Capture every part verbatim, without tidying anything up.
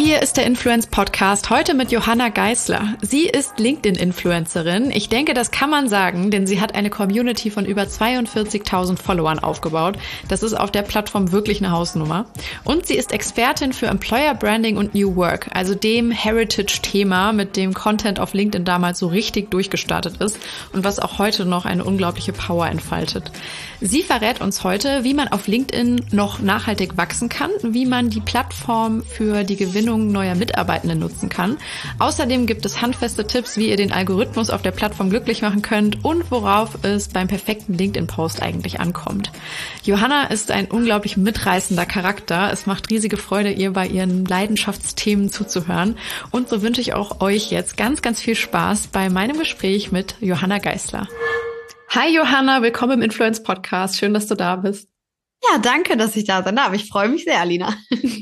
hier ist der Influence Podcast, heute mit Johanna Geisler. Sie ist LinkedIn-Influencerin. Ich denke, das kann man sagen, denn sie hat eine Community von über zweiundvierzigtausend Followern aufgebaut. Das ist auf der Plattform wirklich eine Hausnummer. Und sie ist Expertin für Employer Branding und New Work, also dem Heritage-Thema, mit dem Content auf LinkedIn damals so richtig durchgestartet ist und was auch heute noch eine unglaubliche Power entfaltet. Sie verrät uns heute, wie man auf LinkedIn noch nachhaltig wachsen kann, wie man die Plattform für die Gewinnung neuer Mitarbeitenden nutzen kann. Außerdem gibt es handfeste Tipps, wie ihr den Algorithmus auf der Plattform glücklich machen könnt und worauf es beim perfekten LinkedIn-Post eigentlich ankommt. Johanna ist ein unglaublich mitreißender Charakter. Es macht riesige Freude, ihr bei ihren Leidenschaftsthemen zuzuhören. Und so wünsche ich auch euch jetzt ganz, ganz viel Spaß bei meinem Gespräch mit Johanna Geisler. Hi Johanna, willkommen im Influence Podcast. Schön, dass du da bist. Ja, danke, dass ich da sein darf. Ich freue mich sehr, Alina.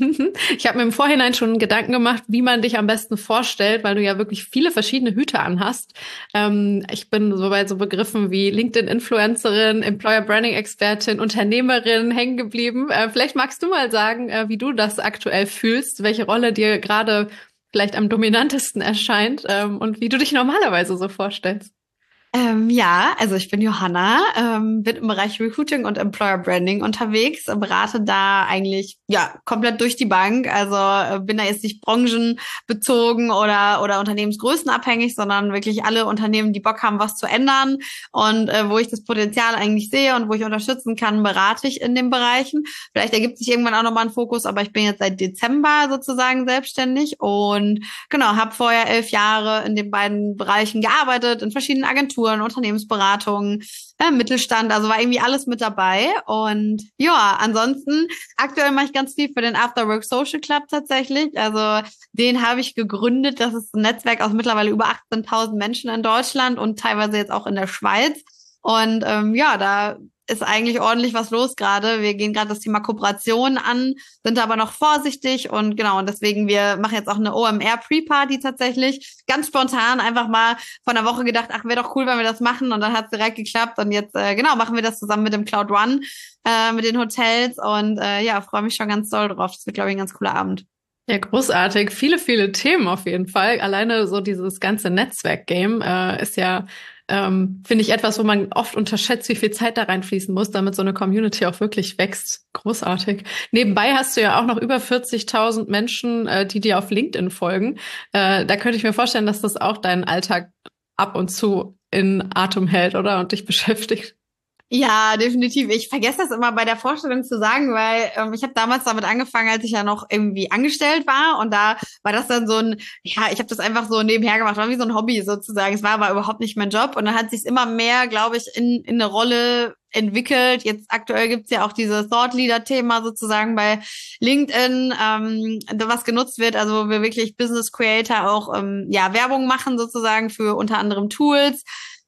Ich habe mir im Vorhinein schon Gedanken gemacht, wie man dich am besten vorstellt, weil du ja wirklich viele verschiedene Hüte anhast. Ähm, ich bin so bei so Begriffen wie LinkedIn-Influencerin, Employer-Branding-Expertin, Unternehmerin hängen geblieben. Äh, vielleicht magst du mal sagen, äh, wie du das aktuell fühlst, welche Rolle dir gerade vielleicht am dominantesten erscheint ähm, und wie du dich normalerweise so vorstellst. Ähm, ja, also ich bin Johanna, ähm, bin im Bereich Recruiting und Employer Branding unterwegs, berate da eigentlich ja komplett durch die Bank. Also äh, bin da jetzt nicht branchenbezogen oder oder unternehmensgrößenabhängig, sondern wirklich alle Unternehmen, die Bock haben, was zu ändern und äh, wo ich das Potenzial eigentlich sehe und wo ich unterstützen kann, berate ich in den Bereichen. Vielleicht ergibt sich irgendwann auch nochmal ein Fokus, aber ich bin jetzt seit Dezember sozusagen selbstständig und genau, habe vorher elf Jahre in den beiden Bereichen gearbeitet, in verschiedenen Agenturen, Unternehmensberatungen, äh, Mittelstand, also war irgendwie alles mit dabei. Und ja, ansonsten, aktuell mache ich ganz viel für den Afterwork Social Club tatsächlich. Also den habe ich gegründet. Das ist ein Netzwerk aus mittlerweile über achtzehntausend Menschen in Deutschland und teilweise jetzt auch in der Schweiz. Und ähm, ja, da ist eigentlich ordentlich was los gerade. Wir gehen gerade das Thema Kooperation an, sind aber noch vorsichtig und genau, und deswegen, wir machen jetzt auch eine O M R Pre-Party tatsächlich. Ganz spontan einfach mal von der Woche gedacht, ach, wäre doch cool, wenn wir das machen, und dann hat es direkt geklappt und jetzt, äh, genau, machen wir das zusammen mit dem Cloud One, äh, mit den Hotels und äh, ja, freue mich schon ganz doll drauf. Das wird, glaube ich, ein ganz cooler Abend. Ja, großartig. Viele, viele Themen auf jeden Fall. Alleine so dieses ganze Netzwerk-Game äh, ist ja, ähm, finde ich, etwas, wo man oft unterschätzt, wie viel Zeit da reinfließen muss, damit so eine Community auch wirklich wächst. Großartig. Nebenbei hast du ja auch noch über vierzigtausend Menschen, äh, die dir auf LinkedIn folgen. Äh, da könnte ich mir vorstellen, dass das auch deinen Alltag ab und zu in Atem hält, oder? Und dich beschäftigt. Ja, definitiv. Ich vergesse das immer bei der Vorstellung zu sagen, weil ähm, ich habe damals damit angefangen, als ich ja noch irgendwie angestellt war, und da war das dann so ein, ja, ich habe das einfach so nebenher gemacht, war wie so ein Hobby sozusagen. Es war aber überhaupt nicht mein Job, und dann hat sich immer mehr, glaube ich, in, in eine Rolle entwickelt. Jetzt aktuell gibt's ja auch dieses Thought Leader Thema sozusagen bei LinkedIn, ähm, was genutzt wird, also wo wir wirklich Business Creator auch ähm, ja Werbung machen sozusagen für unter anderem Tools.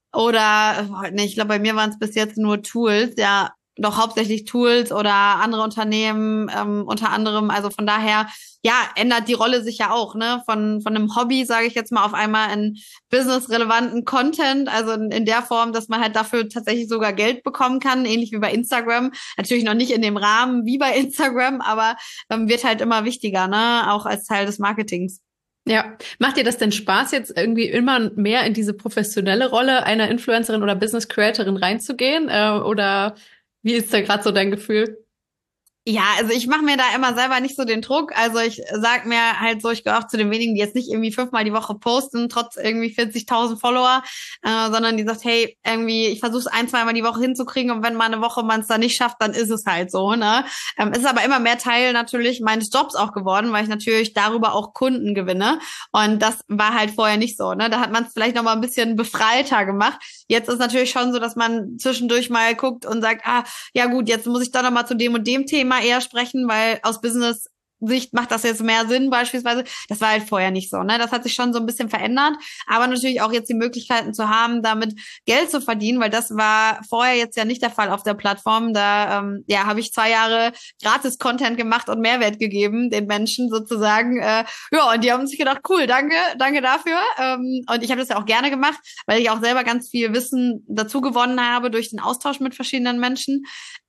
Oder, nee, ich glaube, bei mir waren es bis jetzt nur Tools, ja, doch hauptsächlich Tools oder andere Unternehmen, ähm, unter anderem. Also von daher, ja, ändert die Rolle sich ja auch, ne, von von einem Hobby, sage ich jetzt mal, auf einmal in businessrelevanten Content, also in, in der Form, dass man halt dafür tatsächlich sogar Geld bekommen kann, ähnlich wie bei Instagram. Natürlich noch nicht in dem Rahmen wie bei Instagram, aber ähm, wird halt immer wichtiger, ne, auch als Teil des Marketings. Ja, macht dir das denn Spaß, jetzt irgendwie immer mehr in diese professionelle Rolle einer Influencerin oder Business Creatorin reinzugehen? Äh, oder wie ist da gerade so dein Gefühl? Ja, also ich mache mir da immer selber nicht so den Druck. Also ich sag mir halt so, ich gehöre auch zu den wenigen, die jetzt nicht irgendwie fünfmal die Woche posten, trotz irgendwie vierzigtausend Follower, äh, sondern die sagt, hey, irgendwie, ich versuche es ein, zweimal die Woche hinzukriegen, und wenn mal eine Woche man es dann nicht schafft, dann ist es halt so, ne? Ähm, es ist aber immer mehr Teil natürlich meines Jobs auch geworden, weil ich natürlich darüber auch Kunden gewinne, und das war halt vorher nicht so, ne? Da hat man es vielleicht noch mal ein bisschen befreiter gemacht. Jetzt ist natürlich schon so, dass man zwischendurch mal guckt und sagt, ah, ja gut, jetzt muss ich doch noch mal zu dem und dem Thema eher sprechen, weil aus Business Sicht macht das jetzt mehr Sinn beispielsweise. Das war halt vorher nicht so, ne? Das hat sich schon so ein bisschen verändert, aber natürlich auch jetzt die Möglichkeiten zu haben, damit Geld zu verdienen, weil das war vorher jetzt ja nicht der Fall auf der Plattform. Da ähm, ja habe ich zwei Jahre gratis Content gemacht und Mehrwert gegeben den Menschen sozusagen. Äh, ja, und die haben sich gedacht, cool, danke, danke dafür. Ähm, und ich habe das ja auch gerne gemacht, weil ich auch selber ganz viel Wissen dazu gewonnen habe durch den Austausch mit verschiedenen Menschen.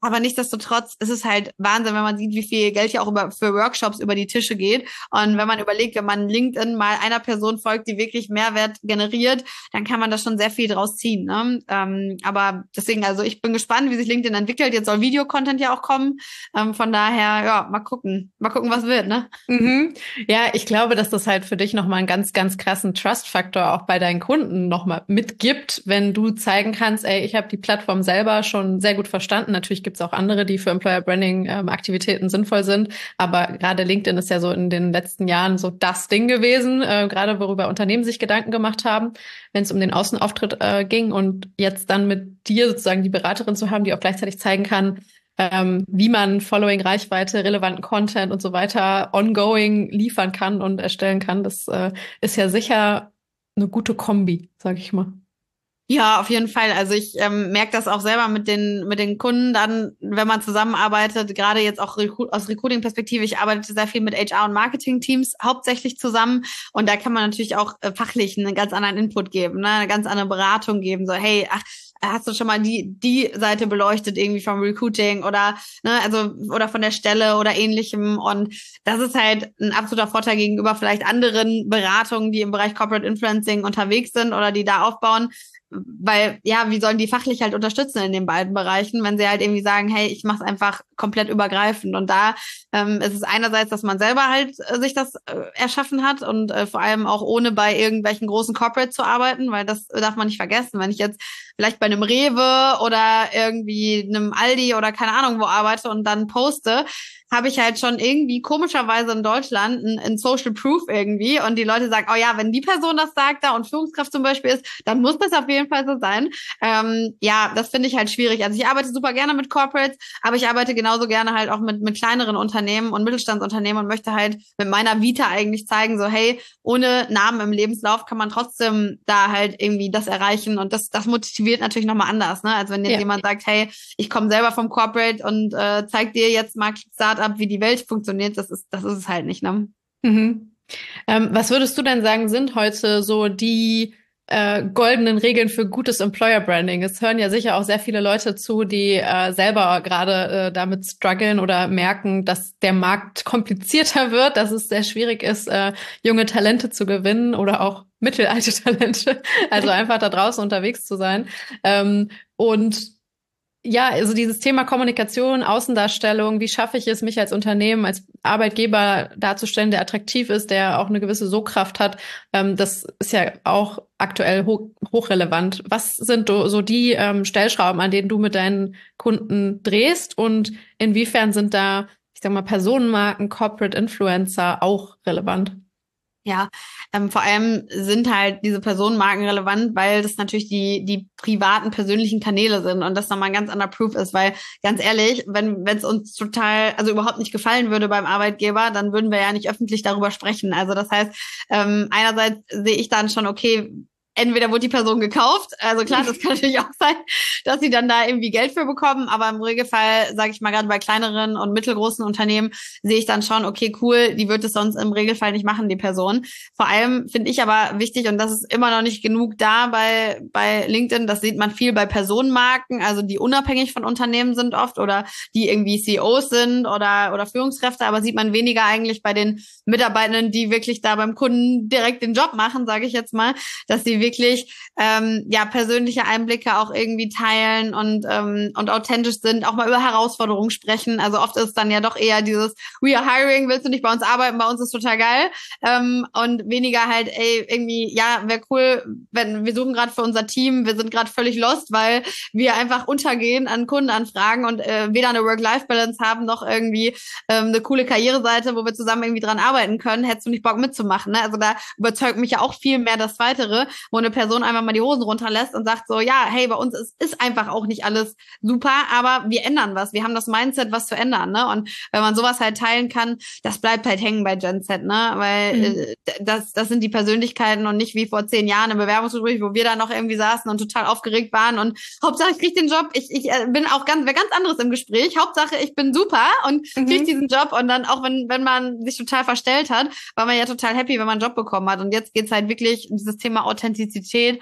Aber nichtsdestotrotz ist es halt Wahnsinn, wenn man sieht, wie viel Geld ja auch über, für Workshops über die Tische geht. Und wenn man überlegt, wenn man LinkedIn mal einer Person folgt, die wirklich Mehrwert generiert, dann kann man da schon sehr viel draus ziehen. Ne? Ähm, aber deswegen, also ich bin gespannt, wie sich LinkedIn entwickelt. Jetzt soll Videocontent ja auch kommen. Ähm, von daher, ja, mal gucken. Mal gucken, was wird, ne? Mhm. Ja, ich glaube, dass das halt für dich nochmal einen ganz, ganz krassen Trust-Faktor auch bei deinen Kunden nochmal mitgibt, wenn du zeigen kannst, ey, ich habe die Plattform selber schon sehr gut verstanden. Natürlich gibt es auch andere, die für Employer Branding ähm, Aktivitäten sinnvoll sind, aber gerade LinkedIn ist ja so in den letzten Jahren so das Ding gewesen, äh, gerade worüber Unternehmen sich Gedanken gemacht haben, wenn es um den Außenauftritt äh, ging, und jetzt dann mit dir sozusagen die Beraterin zu haben, die auch gleichzeitig zeigen kann, ähm, wie man Following, Reichweite, relevanten Content und so weiter ongoing liefern kann und erstellen kann. Das äh, ist ja sicher eine gute Kombi, sag ich mal. Ja, auf jeden Fall. Also ich ähm, merke das auch selber mit den mit den Kunden dann, wenn man zusammenarbeitet, gerade jetzt auch Recru- aus Recruiting-Perspektive. Ich arbeite sehr viel mit H R und Marketing-Teams hauptsächlich zusammen, und da kann man natürlich auch äh, fachlich einen ganz anderen Input geben, ne? Eine ganz andere Beratung geben. So, hey, ach, hast du schon mal die die Seite beleuchtet irgendwie vom Recruiting oder ne, also oder von der Stelle oder ähnlichem, und das ist halt ein absoluter Vorteil gegenüber vielleicht anderen Beratungen, die im Bereich Corporate Influencing unterwegs sind oder die da aufbauen. Weil, ja, wie sollen die fachlich halt unterstützen in den beiden Bereichen, wenn sie halt irgendwie sagen, hey, ich mache es einfach komplett übergreifend. Und da ähm, ist es einerseits, dass man selber halt äh, sich das äh, erschaffen hat und äh, vor allem auch ohne bei irgendwelchen großen Corporates zu arbeiten, weil das darf man nicht vergessen. Wenn ich jetzt vielleicht bei einem Rewe oder irgendwie einem Aldi oder keine Ahnung wo arbeite und dann poste, habe ich halt schon irgendwie komischerweise in Deutschland ein, ein Social Proof irgendwie, und die Leute sagen, oh ja, wenn die Person das sagt da und Führungskraft zum Beispiel ist, dann muss das auf jeden Fall so sein. Ähm, ja, das finde ich halt schwierig. Also ich arbeite super gerne mit Corporates, aber ich arbeite genauso gerne halt auch mit, mit kleineren Unternehmen und Mittelstandsunternehmen und möchte halt mit meiner Vita eigentlich zeigen, so hey, ohne Namen im Lebenslauf kann man trotzdem da halt irgendwie das erreichen, und das, das motiviert natürlich nochmal anders, ne? Also wenn jetzt Ja. jemand sagt, hey, ich komme selber vom Corporate und äh, zeig dir jetzt mal Startup, wie die Welt funktioniert, das ist, das ist es halt nicht, ne? Mhm. Ähm, was würdest du denn sagen, sind heute so die äh, goldenen Regeln für gutes Employer Branding? Es hören ja sicher auch sehr viele Leute zu, die äh, selber gerade äh, damit strugglen oder merken, dass der Markt komplizierter wird, dass es sehr schwierig ist, äh, junge Talente zu gewinnen oder auch mittelalte Talente, also einfach da draußen unterwegs zu sein. Ähm, und ja, also dieses Thema Kommunikation, Außendarstellung, wie schaffe ich es, mich als Unternehmen, als Arbeitgeber darzustellen, der attraktiv ist, der auch eine gewisse Sogkraft hat, ähm, das ist ja auch aktuell hoch, hochrelevant. Was sind so die ähm, Stellschrauben, an denen du mit deinen Kunden drehst, und inwiefern sind da, ich sag mal, Personenmarken, Corporate Influencer auch relevant? Ja, ähm, vor allem sind halt diese Personenmarken relevant, weil das natürlich die die privaten, persönlichen Kanäle sind und das nochmal ein ganz anderer Proof ist, weil ganz ehrlich, wenn wenn es uns total, also überhaupt nicht gefallen würde beim Arbeitgeber, dann würden wir ja nicht öffentlich darüber sprechen. Also das heißt, ähm, einerseits sehe ich dann schon, okay, entweder wurde die Person gekauft, also klar, das kann natürlich auch sein, dass sie dann da irgendwie Geld für bekommen, aber im Regelfall, sage ich mal, gerade bei kleineren und mittelgroßen Unternehmen sehe ich dann schon, okay, cool, die wird es sonst im Regelfall nicht machen, die Person. Vor allem finde ich aber wichtig, und das ist immer noch nicht genug da bei bei LinkedIn, das sieht man viel bei Personenmarken, also die unabhängig von Unternehmen sind oft oder die irgendwie C E Os sind oder oder Führungskräfte, aber sieht man weniger eigentlich bei den Mitarbeitenden, die wirklich da beim Kunden direkt den Job machen, sage ich jetzt mal, dass sie wirklich ähm, ja persönliche Einblicke auch irgendwie teilen und ähm, und authentisch sind, auch mal über Herausforderungen sprechen. Also oft ist es dann ja doch eher dieses We are hiring, willst du nicht bei uns arbeiten, bei uns ist total geil, ähm, und weniger halt, ey, irgendwie, ja, wäre cool, wenn wir suchen gerade für unser Team, wir sind gerade völlig lost, weil wir einfach untergehen an Kundenanfragen und äh, weder eine Work-Life-Balance haben, noch irgendwie ähm, eine coole Karriereseite, wo wir zusammen irgendwie dran arbeiten können. Hättest du nicht Bock mitzumachen, ne? Also da überzeugt mich ja auch viel mehr das Weitere, wo eine Person einfach mal die Hosen runterlässt und sagt so, ja, hey, bei uns ist, ist einfach auch nicht alles super, aber wir ändern was. Wir haben das Mindset, was zu ändern, ne? Und wenn man sowas halt teilen kann, das bleibt halt hängen bei Gen Z, ne? Weil Mhm. äh, das, das sind die Persönlichkeiten und nicht wie vor zehn Jahren im Bewerbungsgespräch, wo wir da noch irgendwie saßen und total aufgeregt waren und Hauptsache ich krieg den Job. Ich, ich äh, bin auch ganz, wer ganz anderes im Gespräch. Hauptsache ich bin super und Mhm. krieg diesen Job, und dann auch wenn, wenn man sich total verstellt hat, war man ja total happy, wenn man einen Job bekommen hat. Und jetzt geht's halt wirklich um dieses Thema Authentizität.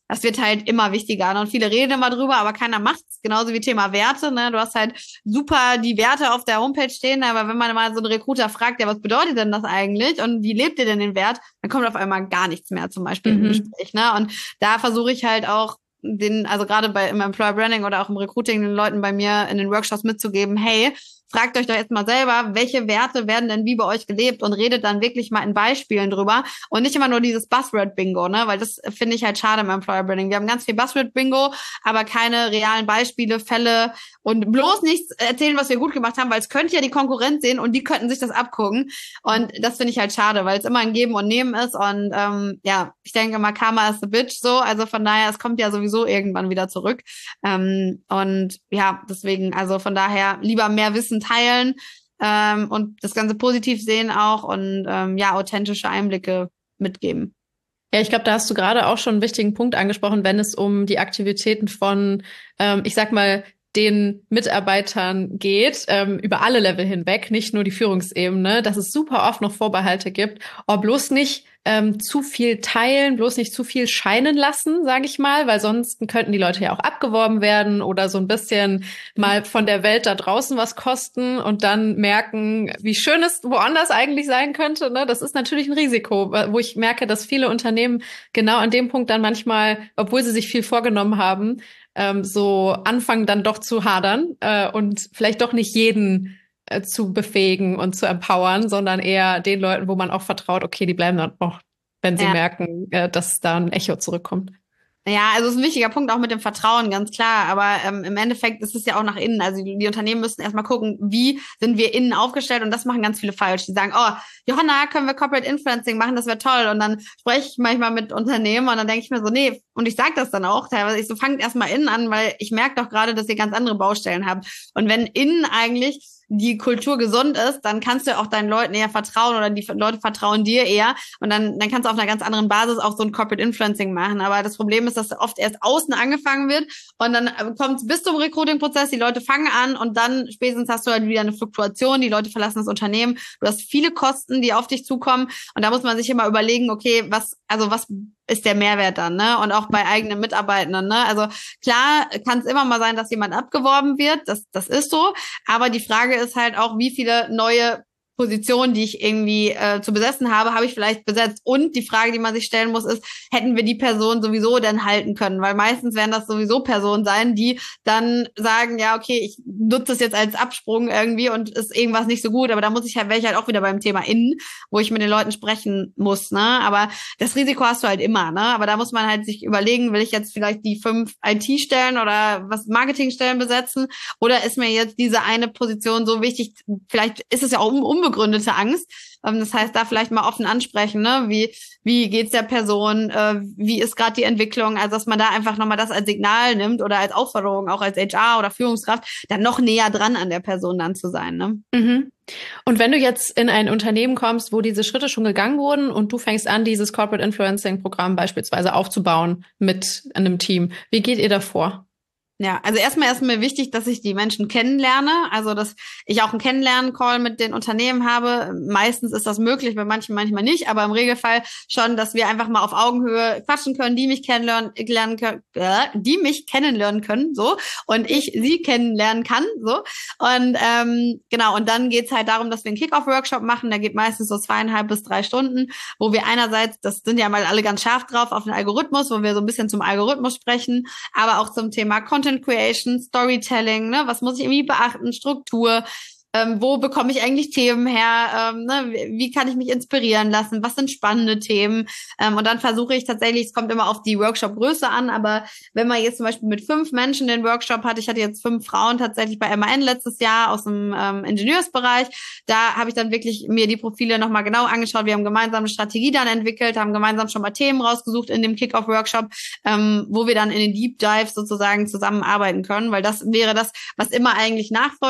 das wird halt immer wichtiger. Ne? Und viele reden immer drüber, aber keiner macht's. Genauso wie Thema Werte. Ne? Du hast halt super die Werte auf der Homepage stehen, aber wenn man mal so einen Recruiter fragt, ja, was bedeutet denn das eigentlich und wie lebt ihr denn den Wert, dann kommt auf einmal gar nichts mehr zum Beispiel mhm. im Gespräch. Ne? Und da versuche ich halt auch den, also gerade bei im Employer Branding oder auch im Recruiting den Leuten bei mir in den Workshops mitzugeben, hey, fragt euch doch jetzt mal selber, welche Werte werden denn wie bei euch gelebt und redet dann wirklich mal in Beispielen drüber und nicht immer nur dieses Buzzword-Bingo, ne, weil das finde ich halt schade im Employer Branding. Wir haben ganz viel Buzzword-Bingo, aber keine realen Beispiele, Fälle und bloß nichts erzählen, was wir gut gemacht haben, weil es könnte ja die Konkurrenz sehen und die könnten sich das abgucken und das finde ich halt schade, weil es immer ein Geben und Nehmen ist und ähm, ja, ich denke mal, Karma is a bitch so, also von daher, es kommt ja sowieso irgendwann wieder zurück ähm, und ja, deswegen, also von daher lieber mehr Wissen teilen ähm, und das Ganze positiv sehen auch und ähm, ja, authentische Einblicke mitgeben. Ja, ich glaube, da hast du gerade auch schon einen wichtigen Punkt angesprochen, wenn es um die Aktivitäten von, ähm, ich sag mal, den Mitarbeitern geht, ähm, über alle Level hinweg, nicht nur die Führungsebene, dass es super oft noch Vorbehalte gibt, oh, bloß nicht ähm, zu viel teilen, bloß nicht zu viel scheinen lassen, sage ich mal, weil sonst könnten die Leute ja auch abgeworben werden oder so ein bisschen mal von der Welt da draußen was kosten und dann merken, wie schön es woanders eigentlich sein könnte. Ne? Das ist natürlich ein Risiko, wo ich merke, dass viele Unternehmen genau an dem Punkt dann manchmal, obwohl sie sich viel vorgenommen haben, ähm, so anfangen dann doch zu hadern äh, und vielleicht doch nicht jeden äh, zu befähigen und zu empowern, sondern eher den Leuten, wo man auch vertraut, okay, die bleiben dann auch, wenn sie ja. merken, äh, dass da ein Echo zurückkommt. Ja, also es ist ein wichtiger Punkt auch mit dem Vertrauen, ganz klar. Aber ähm, im Endeffekt ist es ja auch nach innen. Also die, die Unternehmen müssen erstmal gucken, wie sind wir innen aufgestellt. Und das machen ganz viele falsch. Die sagen, oh, Johanna, können wir Corporate Influencing machen? Das wäre toll. Und dann spreche ich manchmal mit Unternehmen und dann denke ich mir so, nee. Und ich sage das dann auch teilweise. Ich so, fangt erstmal innen an, weil ich merke doch gerade, dass ihr ganz andere Baustellen habt. Und wenn innen eigentlich die Kultur gesund ist, dann kannst du auch deinen Leuten eher vertrauen oder die Leute vertrauen dir eher und dann, dann kannst du auf einer ganz anderen Basis auch so ein Corporate Influencing machen. Aber das Problem ist, dass oft erst außen angefangen wird und dann kommt es bis zum Recruiting-Prozess, die Leute fangen an und dann spätestens hast du halt wieder eine Fluktuation, die Leute verlassen das Unternehmen, du hast viele Kosten, die auf dich zukommen und da muss man sich immer überlegen, okay, was, also was ist der Mehrwert dann, ne? Und auch bei eigenen Mitarbeitenden, ne? Also klar kann es immer mal sein, dass jemand abgeworben wird, das, das ist so, aber die Frage ist halt auch, wie viele neue Position, die ich irgendwie äh, zu besetzen habe, habe ich vielleicht besetzt. Und die Frage, die man sich stellen muss, ist, hätten wir die Person sowieso denn halten können? Weil meistens werden das sowieso Personen sein, die dann sagen, ja, okay, ich nutze es jetzt als Absprung irgendwie und ist irgendwas nicht so gut. Aber da muss ich halt, wäre ich halt auch wieder beim Thema innen, wo ich mit den Leuten sprechen muss, ne? Aber das Risiko hast du halt immer, ne? Aber da muss man halt sich überlegen, will ich jetzt vielleicht die fünf I T-Stellen oder was Marketingstellen besetzen? Oder ist mir jetzt diese eine Position so wichtig? Vielleicht ist es ja auch unbegründet, begründete Angst. Das heißt, da vielleicht mal offen ansprechen, ne? Wie wie geht's der Person? Wie ist gerade die Entwicklung? Also, dass man da einfach nochmal das als Signal nimmt oder als Aufforderung, auch als H R oder Führungskraft, dann noch näher dran an der Person dann zu sein, ne? Mhm. Und wenn du jetzt in ein Unternehmen kommst, wo diese Schritte schon gegangen wurden und du fängst an, dieses Corporate Influencing Programm beispielsweise aufzubauen mit einem Team, wie geht ihr da vor? Ja, also erstmal ist mir wichtig, dass ich die Menschen kennenlerne, also dass ich auch einen Kennenlernen-Call mit den Unternehmen habe. Meistens ist das möglich, bei manchen manchmal nicht, aber im Regelfall schon, dass wir einfach mal auf Augenhöhe quatschen können, die mich kennenlernen, lernen können, äh, die mich kennenlernen können, so, und ich sie kennenlernen kann, so. Und ähm, genau, und dann geht's halt darum, dass wir einen Kick-Off-Workshop machen, der geht meistens so zweieinhalb bis drei Stunden, wo wir einerseits, das sind ja mal alle ganz scharf drauf, auf den Algorithmus, wo wir so ein bisschen zum Algorithmus sprechen, aber auch zum Thema Content Creation, Storytelling, ne, was muss ich irgendwie beachten, Struktur, ähm, wo bekomme ich eigentlich Themen her, ähm, ne, wie kann ich mich inspirieren lassen, was sind spannende Themen, ähm, und dann versuche ich tatsächlich, es kommt immer auf die Workshop-Größe an, aber wenn man jetzt zum Beispiel mit fünf Menschen den Workshop hat, ich hatte jetzt fünf Frauen tatsächlich bei M A N letztes Jahr aus dem ähm, Ingenieursbereich, da habe ich dann wirklich mir die Profile nochmal genau angeschaut, wir haben gemeinsam eine Strategie dann entwickelt, haben gemeinsam schon mal Themen rausgesucht in dem Kick-Off-Workshop, ähm, wo wir dann in den Deep Dives sozusagen zusammenarbeiten können, weil das wäre das, was immer eigentlich nachfolgt,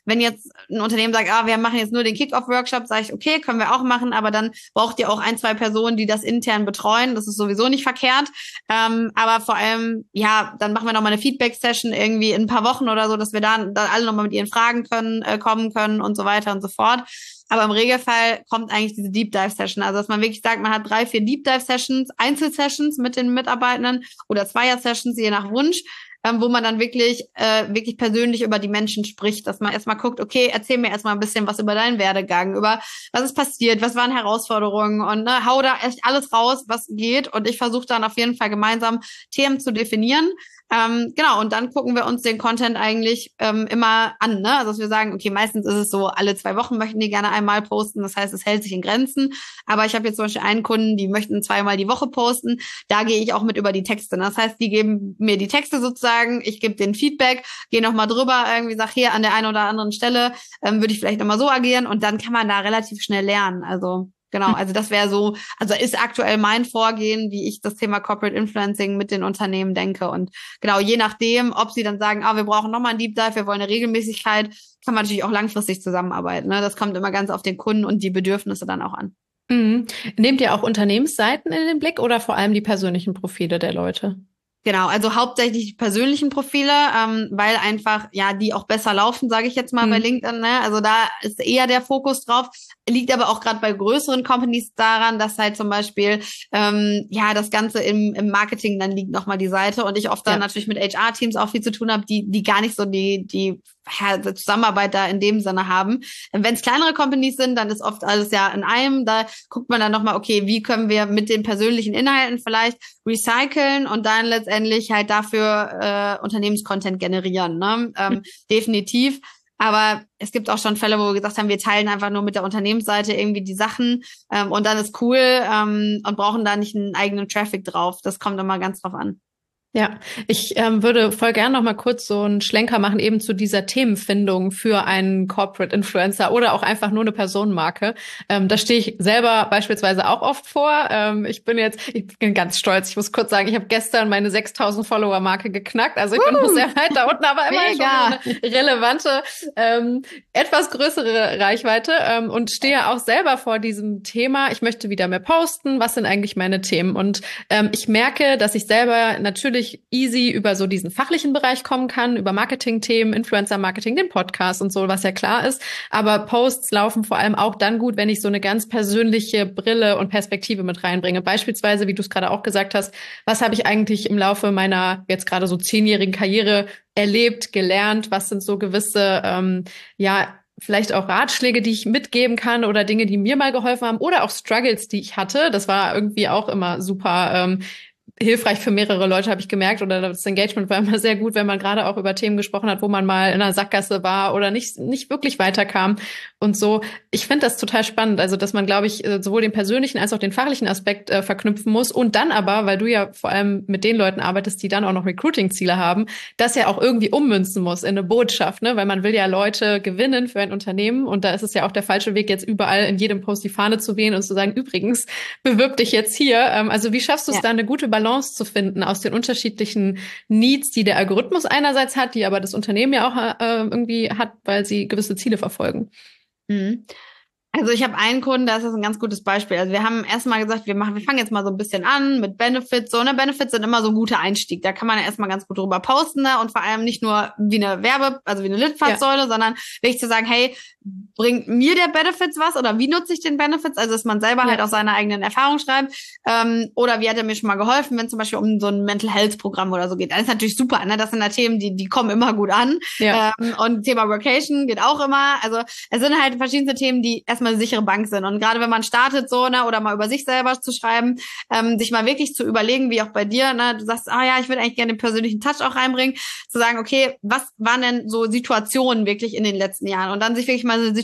wenn jetzt ein Unternehmen sagt, ah, wir machen jetzt nur den Kick-Off-Workshop, sage ich, okay, können wir auch machen, aber dann braucht ihr auch ein, zwei Personen, die das intern betreuen. Das ist sowieso nicht verkehrt. Ähm, aber vor allem, ja, dann machen wir nochmal eine Feedback-Session irgendwie in ein paar Wochen oder so, dass wir dann, dann alle nochmal mit ihren Fragen können, äh, kommen können und so weiter und so fort. Aber im Regelfall kommt eigentlich diese Deep Dive Session. Also, dass man wirklich sagt, man hat drei, vier Deep Dive Sessions, Einzelsessions mit den Mitarbeitenden oder Zweier Sessions, je nach Wunsch, ähm, wo man dann wirklich, äh, wirklich persönlich über die Menschen spricht, dass man erstmal guckt, okay, erzähl mir erstmal ein bisschen was über deinen Werdegang, über was ist passiert, was waren Herausforderungen und ne, hau da echt alles raus, was geht. Und ich versuche dann auf jeden Fall gemeinsam Themen zu definieren. Ähm, genau, und dann gucken wir uns den Content eigentlich ähm, immer an, ne? Also dass wir sagen, okay, meistens ist es so, alle zwei Wochen möchten die gerne einmal posten, das heißt, es hält sich in Grenzen, aber ich habe jetzt zum Beispiel einen Kunden, die möchten zweimal die Woche posten, da gehe ich auch mit über die Texte, das heißt, die geben mir die Texte sozusagen, ich gebe den Feedback, gehe nochmal drüber, irgendwie sag, hier an der einen oder anderen Stelle ähm, würde ich vielleicht nochmal so agieren und dann kann man da relativ schnell lernen, also genau, also das wäre so, also ist aktuell mein Vorgehen, wie ich das Thema Corporate Influencing mit den Unternehmen denke. Und genau, je nachdem, ob sie dann sagen, ah, wir brauchen nochmal einen Deep Dive, wir wollen eine Regelmäßigkeit, kann man natürlich auch langfristig zusammenarbeiten. Ne? Das kommt immer ganz auf den Kunden und die Bedürfnisse dann auch an. Mhm. Nehmt ihr auch Unternehmensseiten in den Blick oder vor allem die persönlichen Profile der Leute? Genau, also hauptsächlich die persönlichen Profile, ähm, weil einfach, ja, die auch besser laufen, sage ich jetzt mal, mhm. bei LinkedIn. Ne? Also da ist eher der Fokus drauf. Liegt aber auch gerade bei größeren Companies daran, dass halt zum Beispiel, ähm, ja, das Ganze im, im Marketing dann liegt nochmal die Seite und ich oft dann ja. natürlich mit H R-Teams auch viel zu tun habe, die die gar nicht so die die ja, Zusammenarbeit da in dem Sinne haben. Wenn es kleinere Companies sind, dann ist oft alles ja in einem. Da guckt man dann nochmal, okay, wie können wir mit den persönlichen Inhalten vielleicht recyceln und dann letztendlich halt dafür äh, Unternehmenscontent generieren. Ne? Ähm, mhm. Definitiv. Aber es gibt auch schon Fälle, wo wir gesagt haben, wir teilen einfach nur mit der Unternehmensseite irgendwie die Sachen ähm, und dann ist cool ähm, und brauchen da nicht einen eigenen Traffic drauf. Das kommt immer ganz drauf an. Ja, ich ähm, würde voll gern noch mal kurz so einen Schlenker machen eben zu dieser Themenfindung für einen Corporate Influencer oder auch einfach nur eine Personenmarke. Ähm, da stehe ich selber beispielsweise auch oft vor. Ähm, ich bin jetzt, ich bin ganz stolz. Ich muss kurz sagen, ich habe gestern meine sechstausend Follower Marke geknackt. Also ich uh, bin noch sehr weit da unten, aber immerhin schon eine relevante, ähm, etwas größere Reichweite ähm, und stehe auch selber vor diesem Thema. Ich möchte wieder mehr posten. Was sind eigentlich meine Themen? Und ähm, ich merke, dass ich selber natürlich easy über so diesen fachlichen Bereich kommen kann, über Marketing-Themen, Influencer-Marketing, den Podcast und so, was ja klar ist. Aber Posts laufen vor allem auch dann gut, wenn ich so eine ganz persönliche Brille und Perspektive mit reinbringe. Beispielsweise, wie du es gerade auch gesagt hast, was habe ich eigentlich im Laufe meiner jetzt gerade so zehnjährigen Karriere erlebt, gelernt? Was sind so gewisse, ähm, ja, vielleicht auch Ratschläge, die ich mitgeben kann oder Dinge, die mir mal geholfen haben oder auch Struggles, die ich hatte. Das war irgendwie auch immer super ähm, hilfreich für mehrere Leute, habe ich gemerkt, oder das Engagement war immer sehr gut, wenn man gerade auch über Themen gesprochen hat, wo man mal in einer Sackgasse war oder nicht nicht wirklich weiterkam und so. Ich finde das total spannend, also dass man, glaube ich, sowohl den persönlichen als auch den fachlichen Aspekt äh, verknüpfen muss und dann aber, weil du ja vor allem mit den Leuten arbeitest, die dann auch noch Recruiting-Ziele haben, das ja auch irgendwie ummünzen muss in eine Botschaft, ne, weil man will ja Leute gewinnen für ein Unternehmen und da ist es ja auch der falsche Weg, jetzt überall in jedem Post die Fahne zu wählen und zu sagen, übrigens, bewirb dich jetzt hier. Ähm, also wie schaffst du es ja. da, eine gute Balance zu finden aus den unterschiedlichen Needs, die der Algorithmus einerseits hat, die aber das Unternehmen ja auch äh, irgendwie hat, weil sie gewisse Ziele verfolgen. Mhm. Also ich habe einen Kunden, das ist ein ganz gutes Beispiel. Also wir haben erstmal gesagt, wir machen, wir fangen jetzt mal so ein bisschen an mit Benefits. So, ne, Benefits sind immer so ein guter Einstieg. Da kann man ja erstmal ganz gut drüber posten, ne? Und vor allem nicht nur wie eine Werbe, also wie eine Litfaßsäule, ja. sondern wirklich zu sagen, hey, bringt mir der Benefits was oder wie nutze ich den Benefits? Also dass man selber ja. halt auch seine eigenen Erfahrungen schreibt. Ähm, oder wie hat er mir schon mal geholfen, wenn zum Beispiel um so ein Mental Health Programm oder so geht. Das ist natürlich super, ne? Das sind da Themen, die die kommen immer gut an. Ja. Ähm, und Thema Workation geht auch immer. Also es sind halt verschiedene Themen, die erstmal eine sichere Bank sind. Und gerade wenn man startet so, ne, oder mal über sich selber zu schreiben, ähm, sich mal wirklich zu überlegen, wie auch bei dir, ne, du sagst, ah ja, ich würde eigentlich gerne den persönlichen Touch auch reinbringen, zu sagen, okay, was waren denn so Situationen wirklich in den letzten Jahren? Und dann sich wirklich mal eine Situation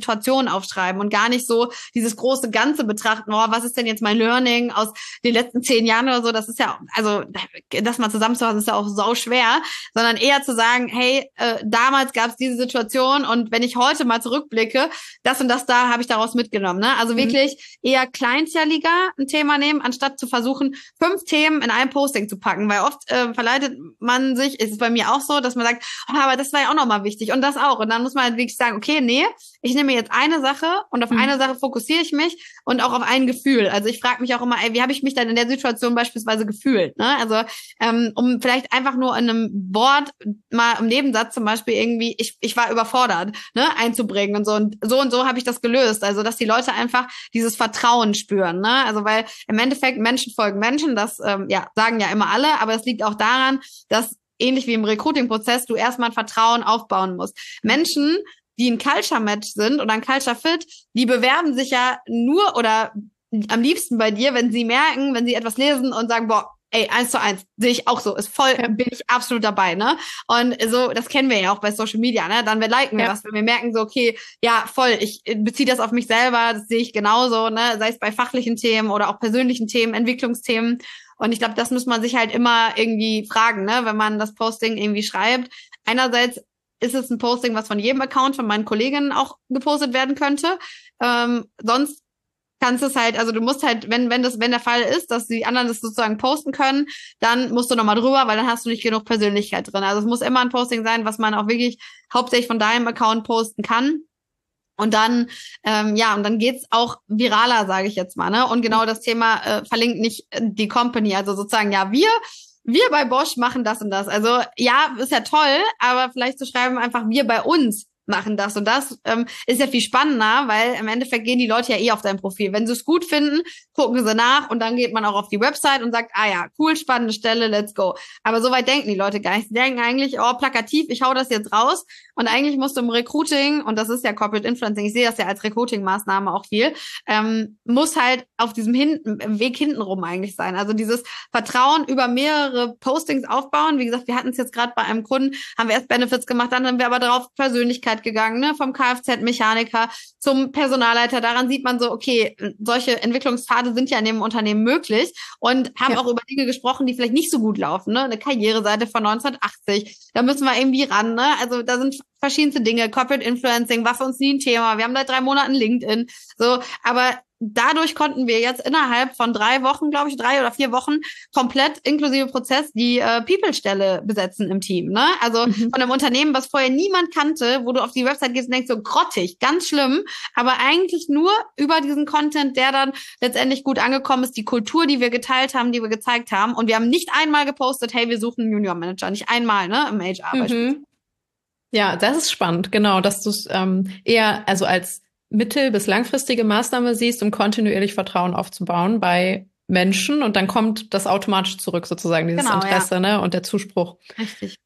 Situation aufschreiben und gar nicht so dieses große Ganze betrachten, oh, was ist denn jetzt mein Learning aus den letzten zehn Jahren oder so, das ist ja, also das mal zusammenzufassen, ist ja auch sau schwer, sondern eher zu sagen, hey, äh, damals gab es diese Situation und wenn ich heute mal zurückblicke, das und das da habe ich daraus mitgenommen. Ne? Also mhm. wirklich eher kleinteiliger ein Thema nehmen, anstatt zu versuchen, fünf Themen in ein Posting zu packen, weil oft äh, verleitet man sich, ist es bei mir auch so, dass man sagt, oh, aber das war ja auch nochmal wichtig und das auch. Und dann muss man halt wirklich sagen, okay, nee, ich nehme jetzt eine Sache und auf mhm. eine Sache fokussiere ich mich und auch auf ein Gefühl. Also ich frage mich auch immer, ey, wie habe ich mich dann in der Situation beispielsweise gefühlt? Ne? Also ähm, um vielleicht einfach nur in einem Wort, mal im Nebensatz zum Beispiel irgendwie, ich ich war überfordert, ne, einzubringen und so. Und so und so habe ich das gelöst. Also dass die Leute einfach dieses Vertrauen spüren. Ne? Also weil im Endeffekt Menschen folgen Menschen, das ähm, ja sagen ja immer alle, aber es liegt auch daran, dass ähnlich wie im Recruiting-Prozess du erstmal ein Vertrauen aufbauen musst. Menschen, die ein Culture-Match sind oder ein Culture-Fit, die bewerben sich ja nur oder am liebsten bei dir, wenn sie merken, wenn sie etwas lesen und sagen, boah, ey, eins zu eins, sehe ich auch so, ist voll, ja. bin ich absolut dabei, ne? Und so, das kennen wir ja auch bei Social Media, ne? Dann wir liken wir ja. was, wenn wir merken so, okay, ja, voll, ich beziehe das auf mich selber, das sehe ich genauso, ne? Sei es bei fachlichen Themen oder auch persönlichen Themen, Entwicklungsthemen. Und ich glaube, das muss man sich halt immer irgendwie fragen, ne? Wenn man das Posting irgendwie schreibt. Einerseits ist es ein Posting, was von jedem Account von meinen Kolleginnen auch gepostet werden könnte. Ähm, sonst kannst du es halt, also du musst halt, wenn wenn das wenn der Fall ist, dass die anderen das sozusagen posten können, dann musst du nochmal drüber, weil dann hast du nicht genug Persönlichkeit drin. Also es muss immer ein Posting sein, was man auch wirklich hauptsächlich von deinem Account posten kann. Und dann, ähm, ja, und dann geht's auch viraler, sage ich jetzt mal, ne? Und genau das Thema äh, verlinkt nicht die Company, also sozusagen, ja, wir wir bei Bosch machen das und das. Also ja, ist ja toll, aber vielleicht zu schreiben einfach, wir bei uns machen das und das, ähm, ist ja viel spannender, weil im Endeffekt gehen die Leute ja eh auf dein Profil. Wenn sie es gut finden, gucken sie nach und dann geht man auch auf die Website und sagt, ah ja, cool, spannende Stelle, let's go. Aber so weit denken die Leute gar nicht. Sie denken eigentlich, oh, plakativ, ich hau das jetzt raus und eigentlich musst du im Recruiting, und das ist ja Corporate Influencing, ich sehe das ja als Recruiting-Maßnahme auch viel, ähm, muss halt auf diesem hinten, Weg hintenrum eigentlich sein. Also dieses Vertrauen über mehrere Postings aufbauen. Wie gesagt, wir hatten es jetzt gerade bei einem Kunden, haben wir erst Benefits gemacht, dann haben wir aber darauf Persönlichkeit gegangen, ne, vom Kfz-Mechaniker zum Personalleiter. Daran sieht man so, okay, solche Entwicklungspfade sind ja in dem Unternehmen möglich und haben ja. auch über Dinge gesprochen, die vielleicht nicht so gut laufen, ne, eine Karriereseite von neunzehnhundertachtzig, da müssen wir irgendwie ran, ne, also da sind verschiedenste Dinge, Corporate Influencing war für uns nie ein Thema, wir haben seit drei Monaten LinkedIn, so, aber dadurch konnten wir jetzt innerhalb von drei Wochen, glaube ich, drei oder vier Wochen komplett inklusive Prozess die äh, People-Stelle besetzen im Team. Ne? Also mhm. von einem Unternehmen, was vorher niemand kannte, wo du auf die Website gehst und denkst, so grottig, ganz schlimm, aber eigentlich nur über diesen Content, der dann letztendlich gut angekommen ist, die Kultur, die wir geteilt haben, die wir gezeigt haben. Und wir haben nicht einmal gepostet, hey, wir suchen einen Junior-Manager, nicht einmal, ne, im H R beispielsweise. Mhm. Ja, das ist spannend, genau, dass du es ähm, eher also als mittel- bis langfristige Maßnahme siehst, um kontinuierlich Vertrauen aufzubauen bei Menschen und dann kommt das automatisch zurück, sozusagen, dieses genau, Interesse, ja. ne, und der Zuspruch. Richtig.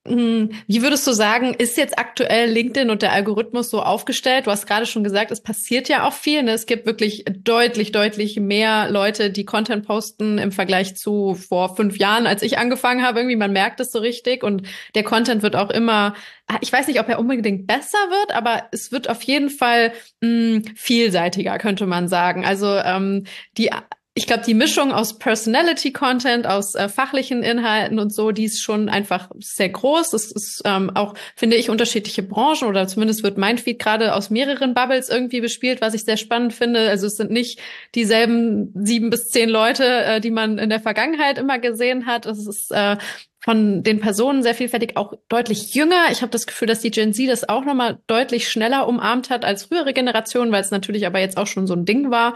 Wie würdest du sagen, ist jetzt aktuell LinkedIn und der Algorithmus so aufgestellt? Du hast gerade schon gesagt, es passiert ja auch viel. Ne? Es gibt wirklich deutlich, deutlich mehr Leute, die Content posten im Vergleich zu vor fünf Jahren, als ich angefangen habe. Irgendwie, man merkt es so richtig und der Content wird auch immer, ich weiß nicht, ob er unbedingt besser wird, aber es wird auf jeden Fall mh, vielseitiger, könnte man sagen. Also ähm, die Ich glaube, die Mischung aus Personality-Content, aus äh, fachlichen Inhalten und so, die ist schon einfach sehr groß. Es ist ähm, auch, finde ich, unterschiedliche Branchen oder zumindest wird mein Feed gerade aus mehreren Bubbles irgendwie bespielt, was ich sehr spannend finde. Also es sind nicht dieselben sieben bis zehn Leute, äh, die man in der Vergangenheit immer gesehen hat. Es ist äh, von den Personen sehr vielfältig, auch deutlich jünger. Ich habe das Gefühl, dass die Gen Z das auch nochmal deutlich schneller umarmt hat als frühere Generationen, weil es natürlich aber jetzt auch schon so ein Ding war.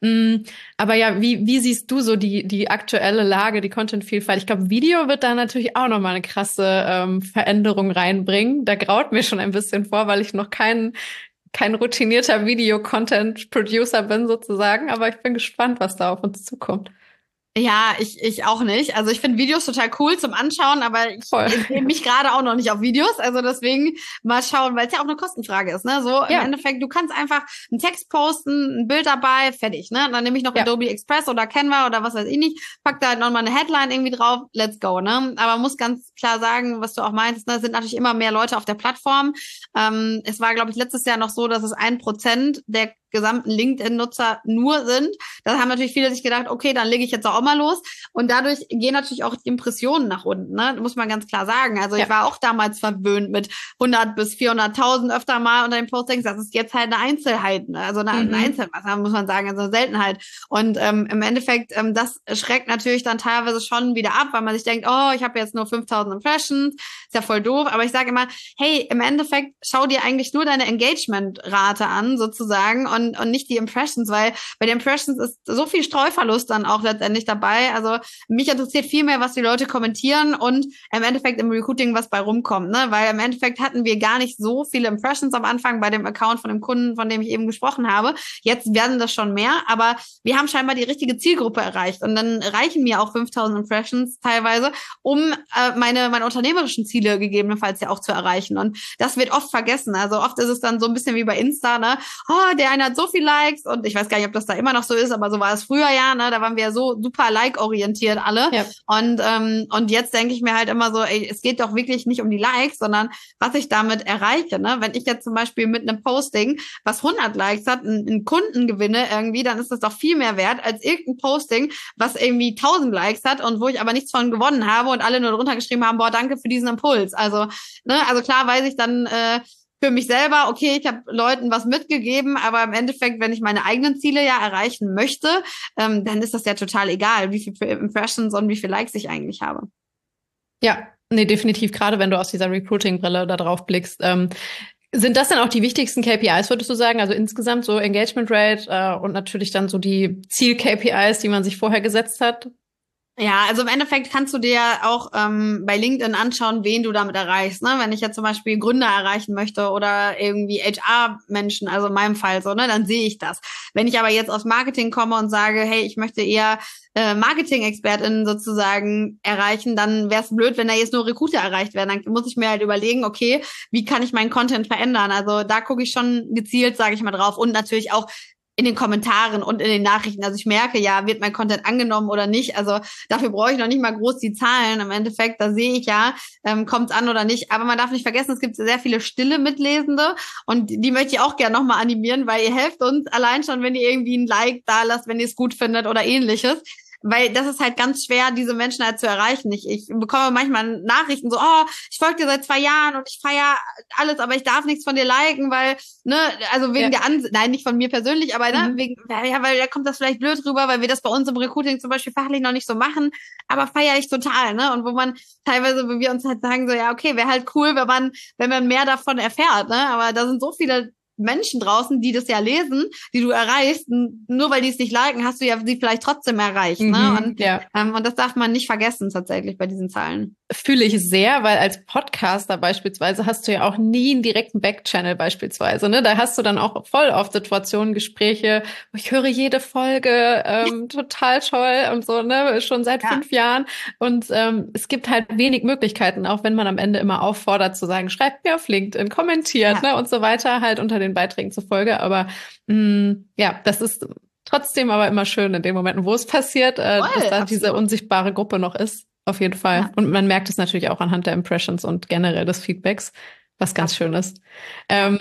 Aber ja, wie wie siehst du so die die aktuelle Lage, die Content-Vielfalt? Ich glaube, Video wird da natürlich auch nochmal eine krasse ähm, Veränderung reinbringen. Da graut mir schon ein bisschen vor, weil ich noch kein kein routinierter Video-Content-Producer bin sozusagen. Aber ich bin gespannt, was da auf uns zukommt. Ja, ich, ich auch nicht. Also ich finde Videos total cool zum Anschauen, aber ich Voll. sehe mich gerade auch noch nicht auf Videos. Also deswegen mal schauen, weil es ja auch eine Kostenfrage ist. Ne? So im Ja, Endeffekt, du kannst einfach einen Text posten, ein Bild dabei, fertig. Ne? Und dann nehme ich noch ja. Adobe Express oder Canva oder was weiß ich nicht, pack da halt nochmal eine Headline irgendwie drauf, let's go. Ne? Aber man muss ganz klar sagen, was du auch meinst, ne? Es sind natürlich immer mehr Leute auf der Plattform. Ähm, es war, glaube ich, letztes Jahr noch so, dass es ein Prozent der gesamten LinkedIn-Nutzer nur sind. Da haben natürlich viele sich gedacht, okay, dann lege ich jetzt auch mal los. Und dadurch gehen natürlich auch die Impressionen nach unten, ne? Muss man ganz klar sagen. Also Ja. ich war auch damals verwöhnt mit hundert bis vierhunderttausend öfter mal unter den Postings. Das ist jetzt halt eine Einzelheit, ne? Also eine, Mhm. eine Einzelmasse, muss man sagen, also eine Seltenheit. Und ähm, im Endeffekt, ähm, das schreckt natürlich dann teilweise schon wieder ab, weil man sich denkt, oh, ich habe jetzt nur fünftausend Impressions, ist ja voll doof. Aber ich sage immer, hey, im Endeffekt schau dir eigentlich nur deine Engagement-Rate an, sozusagen, und Und, und nicht die Impressions, weil bei den Impressions ist so viel Streuverlust dann auch letztendlich dabei. Also mich interessiert viel mehr, was die Leute kommentieren und im Endeffekt im Recruiting, was bei rumkommt, ne? Weil im Endeffekt hatten wir gar nicht so viele Impressions am Anfang bei dem Account von dem Kunden, von dem ich eben gesprochen habe. Jetzt werden das schon mehr, aber wir haben scheinbar die richtige Zielgruppe erreicht und dann reichen mir auch fünftausend Impressions teilweise, um äh, meine meine unternehmerischen Ziele gegebenenfalls ja auch zu erreichen. Und das wird oft vergessen. Also oft ist es dann so ein bisschen wie bei Insta, ne? Oh, der eine hat so viel Likes und ich weiß gar nicht, ob das da immer noch so ist, aber so war es früher ja, ne? Da waren wir ja so super like-orientiert alle. Ja. Und ähm, und jetzt denke ich mir halt immer so, ey, es geht doch wirklich nicht um die Likes, sondern was ich damit erreiche, ne? Wenn ich jetzt zum Beispiel mit einem Posting, was hundert Likes hat, einen, einen Kunden gewinne irgendwie, dann ist das doch viel mehr wert als irgendein Posting, was irgendwie tausend Likes hat und wo ich aber nichts von gewonnen habe und alle nur drunter geschrieben haben, boah, danke für diesen Impuls. Also, ne, also klar weiß ich dann äh, für mich selber, okay, ich habe Leuten was mitgegeben, aber im Endeffekt, wenn ich meine eigenen Ziele ja erreichen möchte, ähm, dann ist das ja total egal, wie viele Impressions und wie viele Likes ich eigentlich habe. Ja, nee, definitiv, gerade wenn du aus dieser Recruiting-Brille da drauf blickst. Ähm, sind das dann auch die wichtigsten K P Is, würdest du sagen? Also insgesamt so Engagement Rate äh, und natürlich dann so die Ziel-K P Is, die man sich vorher gesetzt hat? Ja, also im Endeffekt kannst du dir auch ähm, bei LinkedIn anschauen, wen du damit erreichst. Ne? Wenn ich jetzt zum Beispiel Gründer erreichen möchte oder irgendwie H R-Menschen, also in meinem Fall so, ne, dann sehe ich das. Wenn ich aber jetzt aus Marketing komme und sage, hey, ich möchte eher äh, Marketing-ExpertInnen sozusagen erreichen, dann wäre es blöd, wenn da jetzt nur Recruiter erreicht werden. Dann muss ich mir halt überlegen, okay, wie kann ich meinen Content verändern? Also da gucke ich schon gezielt, sage ich mal, drauf. Und natürlich auch in den Kommentaren und in den Nachrichten. Also ich merke ja, wird mein Content angenommen oder nicht. Also dafür brauche ich noch nicht mal groß die Zahlen. Im Endeffekt, da sehe ich ja, ähm, kommt es an oder nicht. Aber man darf nicht vergessen, es gibt sehr viele stille Mitlesende und die möchte ich auch gerne nochmal animieren, weil ihr helft uns allein schon, wenn ihr irgendwie ein Like da lasst, wenn ihr es gut findet oder ähnliches. Weil das ist halt ganz schwer, diese Menschen halt zu erreichen. Ich, ich bekomme manchmal Nachrichten so, oh, ich folge dir seit zwei Jahren und ich feiere alles, aber ich darf nichts von dir liken, weil, ne, also wegen Ja. der Ansicht, nein, nicht von mir persönlich, aber ne, Mhm. wegen, ja, weil da kommt das vielleicht blöd rüber, weil wir das bei uns im Recruiting zum Beispiel fachlich noch nicht so machen, aber feiere ich total, ne, und wo man teilweise, wo wir uns halt sagen so, ja, okay, wäre halt cool, wenn man, wenn man mehr davon erfährt, ne, aber da sind so viele Menschen draußen, die das ja lesen, die du erreichst, nur weil die es nicht liken, hast du ja sie vielleicht trotzdem erreicht, Mhm, ne? Und, ja. ähm, und das darf man nicht vergessen tatsächlich bei diesen Zahlen. Fühle ich sehr, weil als Podcaster beispielsweise hast du ja auch nie einen direkten Backchannel beispielsweise, ne? Da hast du dann auch voll oft Situationen, Gespräche, wo ich höre jede Folge, ähm, total toll und so, ne? Schon seit Ja. fünf Jahren. Und ähm, es gibt halt wenig Möglichkeiten, auch wenn man am Ende immer auffordert zu sagen, schreibt mir auf LinkedIn, kommentiert, Ja. ne? Und so weiter, halt unter den Beiträgen zur Folge. Aber mh, ja, das ist trotzdem aber immer schön in den Momenten, wo es passiert, äh, Voll, dass da absolut. diese unsichtbare Gruppe noch ist. Auf jeden Fall. Ja. Und man merkt es natürlich auch anhand der Impressions und generell des Feedbacks, was ganz schön ist. Ähm,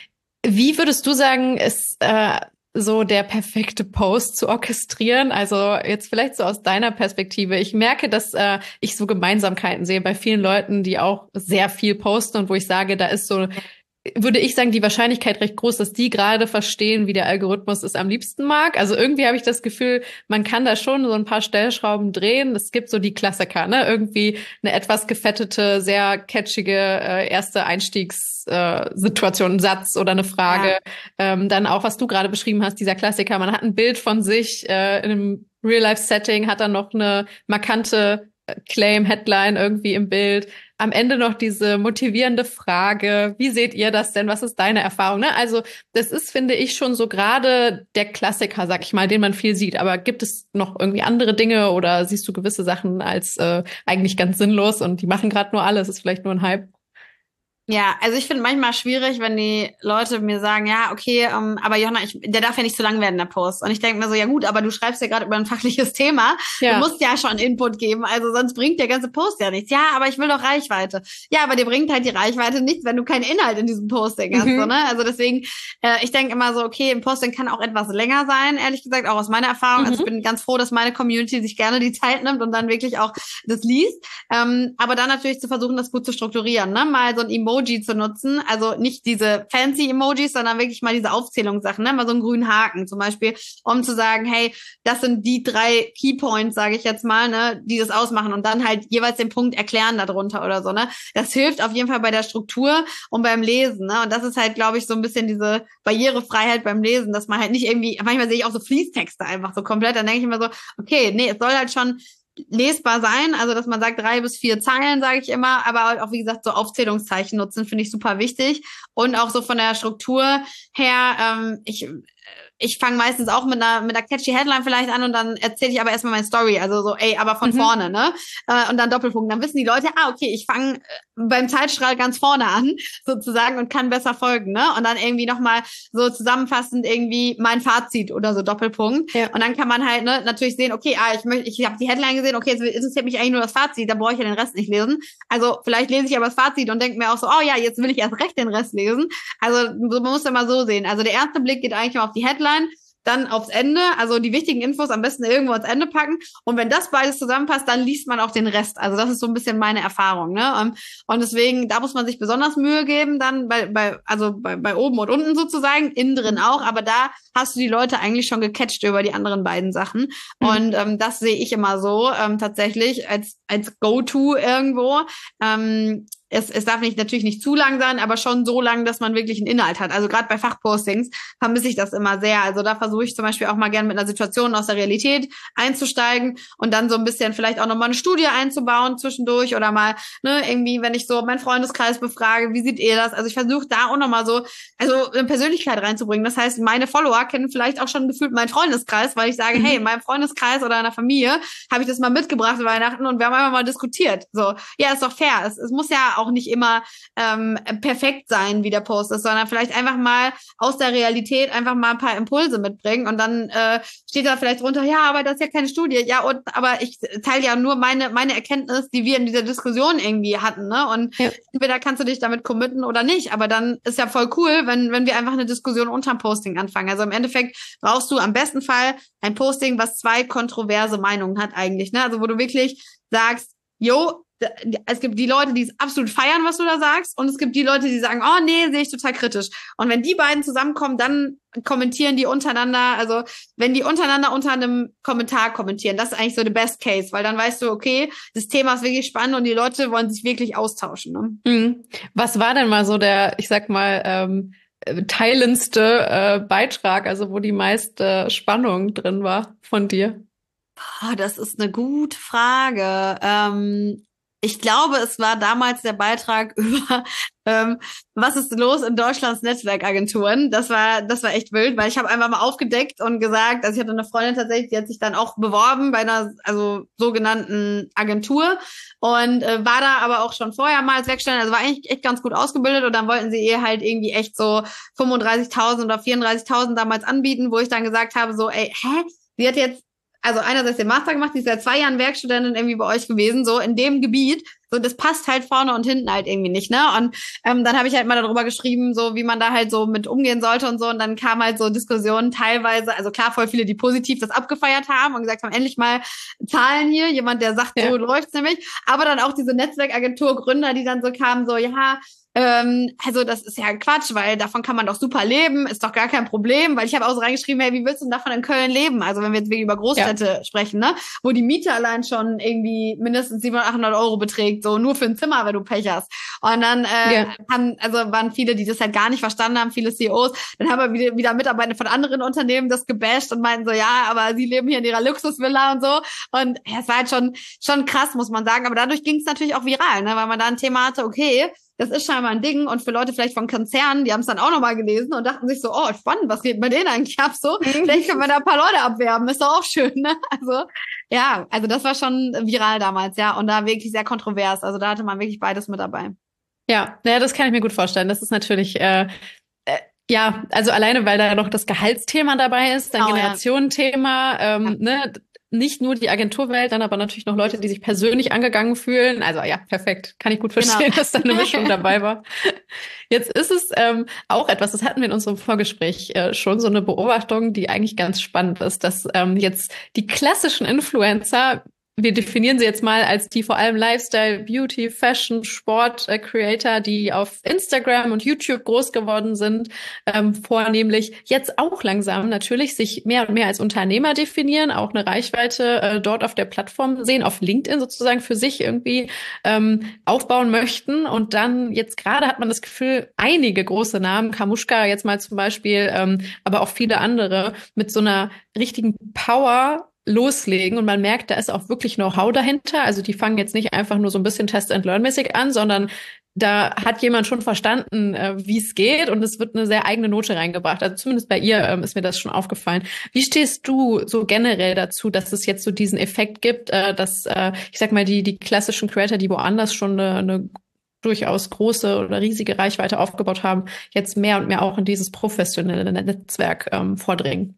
wie würdest du sagen, ist äh, so der perfekte Post zu orchestrieren? Also jetzt vielleicht so aus deiner Perspektive. Ich merke, dass äh, ich so Gemeinsamkeiten sehe bei vielen Leuten, die auch sehr viel posten und wo ich sage, da ist so, würde ich sagen, die Wahrscheinlichkeit recht groß, dass die gerade verstehen, wie der Algorithmus es am liebsten mag. Also irgendwie habe ich das Gefühl, man kann da schon so ein paar Stellschrauben drehen. Es gibt so die Klassiker, ne? Irgendwie eine etwas gefettete, sehr catchige äh, erste Einstiegssituation, äh, ein Satz oder eine Frage. Ja. Ähm, dann auch, was du gerade beschrieben hast, dieser Klassiker. Man hat ein Bild von sich äh, in einem Real-Life-Setting, hat dann noch eine markante Claim, Headline irgendwie im Bild. Am Ende noch diese motivierende Frage, wie seht ihr das denn? Was ist deine Erfahrung? Ne? Also das ist, finde ich, schon so gerade der Klassiker, sag ich mal, den man viel sieht. Aber gibt es noch irgendwie andere Dinge oder siehst du gewisse Sachen als äh, eigentlich ganz sinnlos und die machen gerade nur alles, ist vielleicht nur ein Hype? Ja, also ich finde manchmal schwierig, wenn die Leute mir sagen, ja, okay, ähm, aber Johanna, ich, der darf ja nicht zu lang werden, der Post. Und ich denke mir so, ja gut, aber du schreibst ja gerade über ein fachliches Thema. Ja. Du musst ja schon Input geben, also sonst bringt der ganze Post ja nichts. Ja, aber ich will doch Reichweite. Ja, aber dir bringt halt die Reichweite nichts, wenn du keinen Inhalt in diesem Posting hast. Mhm. So, ne? Also deswegen, äh, ich denke immer so, okay, ein Posting kann auch etwas länger sein, ehrlich gesagt, auch aus meiner Erfahrung. Mhm. Also ich bin ganz froh, dass meine Community sich gerne die Zeit nimmt und dann wirklich auch das liest. Ähm, aber dann natürlich zu versuchen, das gut zu strukturieren, ne? Mal so ein Emoji zu nutzen. Also nicht diese fancy Emojis, sondern wirklich mal diese Aufzählungssachen, ne? Mal so einen grünen Haken zum Beispiel, um zu sagen, hey, das sind die drei Keypoints, sage ich jetzt mal, ne, die das ausmachen und dann halt jeweils den Punkt erklären darunter oder so, ne? Das hilft auf jeden Fall bei der Struktur und beim Lesen, ne? Und das ist halt, glaube ich, so ein bisschen diese Barrierefreiheit beim Lesen, dass man halt nicht irgendwie, manchmal sehe ich auch so Fließtexte einfach so komplett, dann denke ich immer so, okay, nee, es soll halt schon lesbar sein, also dass man sagt drei bis vier Zeilen, sage ich immer, aber auch wie gesagt so Aufzählungszeichen nutzen, finde ich super wichtig und auch so von der Struktur her, ähm, ich ich fange meistens auch mit einer mit einer catchy Headline vielleicht an und dann erzähle ich aber erstmal meine Story, also so, ey, aber von mhm. vorne, ne? Äh, und dann Doppelpunkt. Dann wissen die Leute, ah, okay, ich fange beim Zeitstrahl ganz vorne an, sozusagen, und kann besser folgen, ne? Und dann irgendwie nochmal so zusammenfassend irgendwie mein Fazit oder so Doppelpunkt. Ja. Und dann kann man halt ne, natürlich sehen, okay, ah, ich möchte, ich habe die Headline gesehen, okay, jetzt interessiert mich eigentlich nur das Fazit, da brauche ich ja den Rest nicht lesen. Also vielleicht lese ich aber das Fazit und denke mir auch so, oh ja, jetzt will ich erst recht den Rest lesen. Also man muss ja mal so sehen. Also der erste Blick geht eigentlich mal auf die Headline, dann aufs Ende, also die wichtigen Infos am besten irgendwo ans Ende packen. Und wenn das beides zusammenpasst, dann liest man auch den Rest. Also das ist so ein bisschen meine Erfahrung, ne? Und deswegen, da muss man sich besonders Mühe geben, dann bei, bei also bei, bei oben und unten sozusagen, innen drin auch. Aber da hast du die Leute eigentlich schon gecatcht über die anderen beiden Sachen. Mhm. Und ähm, das sehe ich immer so ähm, tatsächlich als als Go-To irgendwo. Ähm, Es, es darf nicht natürlich nicht zu lang sein, aber schon so lang, dass man wirklich einen Inhalt hat. Also gerade bei Fachpostings vermisse ich das immer sehr. Also da versuche ich zum Beispiel auch mal gerne mit einer Situation aus der Realität einzusteigen und dann so ein bisschen vielleicht auch nochmal eine Studie einzubauen zwischendurch oder mal ne irgendwie, wenn ich so meinen Freundeskreis befrage, wie seht ihr das? Also ich versuche da auch nochmal so also eine Persönlichkeit reinzubringen. Das heißt, meine Follower kennen vielleicht auch schon gefühlt meinen Freundeskreis, weil ich sage, mhm. hey, in meinem Freundeskreis oder in der Familie habe ich das mal mitgebracht zu Weihnachten und wir haben einfach mal diskutiert. So, ja, ist doch fair. Es, es muss ja auch nicht immer ähm, perfekt sein, wie der Post ist, sondern vielleicht einfach mal aus der Realität einfach mal ein paar Impulse mitbringen und dann äh, steht da vielleicht drunter, ja, aber das ist ja keine Studie, ja, und aber ich teile ja nur meine meine Erkenntnis, die wir in dieser Diskussion irgendwie hatten, ne? Und ja. entweder kannst du dich damit committen oder nicht, aber dann ist ja voll cool, wenn wenn wir einfach eine Diskussion unterm Posting anfangen. Also im Endeffekt brauchst du am besten Fall ein Posting, was zwei kontroverse Meinungen hat eigentlich, ne? Also wo du wirklich sagst, jo, es gibt die Leute, die es absolut feiern, was du da sagst, und es gibt die Leute, die sagen, oh nee, sehe ich total kritisch. Und wenn die beiden zusammenkommen, dann kommentieren die untereinander, also wenn die untereinander unter einem Kommentar kommentieren, das ist eigentlich so der Best Case, weil dann weißt du, okay, das Thema ist wirklich spannend und die Leute wollen sich wirklich austauschen. Ne? Mhm. Was war denn mal so der, ich sag mal, ähm, teilendste äh, Beitrag, also wo die meiste Spannung drin war von dir? Oh, das ist eine gute Frage. Ähm, ich glaube, es war damals der Beitrag über ähm, was ist los in Deutschlands Netzwerkagenturen. Das war das war echt wild, weil ich habe einfach mal aufgedeckt und gesagt, also ich hatte eine Freundin tatsächlich, die hat sich dann auch beworben bei einer also sogenannten Agentur und äh, war da aber auch schon vorher mal als Werkstättin, also war eigentlich echt ganz gut ausgebildet und dann wollten sie ihr halt irgendwie echt so fünfunddreißigtausend oder vierunddreißigtausend damals anbieten, wo ich dann gesagt habe so, ey, hä? Sie hat jetzt also einerseits den Master gemacht, die ist seit zwei Jahren Werkstudentin irgendwie bei euch gewesen, so in dem Gebiet. So, das passt halt vorne und hinten halt irgendwie nicht, ne? Und ähm, dann habe ich halt mal darüber geschrieben, so wie man da halt so mit umgehen sollte und so. Und dann kam halt so Diskussionen teilweise, also klar, voll viele, die positiv das abgefeiert haben und gesagt haben, endlich mal Zahlen hier, jemand, der sagt, ja. so läuft's nämlich. Aber dann auch diese Netzwerkagentur-Gründer, die dann so kamen, so, ja, Ähm, also das ist ja Quatsch, weil davon kann man doch super leben, ist doch gar kein Problem, weil ich habe auch so reingeschrieben, hey, wie willst du denn davon in Köln leben? Also wenn wir jetzt wirklich über Großstädte ja. sprechen, ne, wo die Miete allein schon irgendwie mindestens siebenhundert, achthundert Euro beträgt, so nur für ein Zimmer, wenn du Pech hast. Und dann äh, Ja. haben, also waren viele, die das halt gar nicht verstanden haben, viele C E Os. Dann haben wir wieder, wieder Mitarbeiter von anderen Unternehmen das gebasht und meinten so, ja, aber sie leben hier in ihrer Luxusvilla und so. Und ja, es war halt schon schon krass, muss man sagen. Aber dadurch ging es natürlich auch viral, ne, weil man da ein Thema hatte, okay, das ist scheinbar ein Ding, und für Leute vielleicht von Konzernen, die haben es dann auch nochmal gelesen und dachten sich so, oh, spannend, was geht bei denen eigentlich ab so? Vielleicht können wir da ein paar Leute abwerben, ist doch auch schön, ne? Also, ja, also das war schon viral damals, ja, und da wirklich sehr kontrovers. Also da hatte man wirklich beides mit dabei. Ja, ja, das kann ich mir gut vorstellen. Das ist natürlich, äh, äh, ja, also alleine, weil da noch das Gehaltsthema dabei ist, dann Oh, ja. Generationenthema, ähm, Ja. ne, nicht nur die Agenturwelt, dann aber natürlich noch Leute, die sich persönlich angegangen fühlen. Also ja, perfekt. Kann ich gut verstehen, Genau. dass da eine Mischung dabei war. Jetzt ist es ähm, auch etwas, das hatten wir in unserem Vorgespräch äh, schon, so eine Beobachtung, die eigentlich ganz spannend ist, dass ähm, jetzt die klassischen Influencer, wir definieren sie jetzt mal als die vor allem Lifestyle, Beauty, Fashion, Sport äh, Creator, die auf Instagram und YouTube groß geworden sind, ähm, vornehmlich jetzt auch langsam natürlich sich mehr und mehr als Unternehmer definieren, auch eine Reichweite äh, dort auf der Plattform sehen, auf LinkedIn sozusagen für sich irgendwie ähm, aufbauen möchten. Und dann jetzt gerade hat man das Gefühl, einige große Namen, Kamuschka jetzt mal zum Beispiel, ähm, aber auch viele andere mit so einer richtigen Power loslegen, und man merkt, da ist auch wirklich Know-how dahinter. Also die fangen jetzt nicht einfach nur so ein bisschen Test-and-Learn-mäßig an, sondern da hat jemand schon verstanden, äh, wie es geht, und es wird eine sehr eigene Note reingebracht. Also zumindest bei ihr ähm, ist mir das schon aufgefallen. Wie stehst du so generell dazu, dass es jetzt so diesen Effekt gibt, äh, dass, äh, ich sag mal, die die klassischen Creator, die woanders schon eine, eine durchaus große oder riesige Reichweite aufgebaut haben, jetzt mehr und mehr auch in dieses professionelle Netzwerk ähm, vordringen?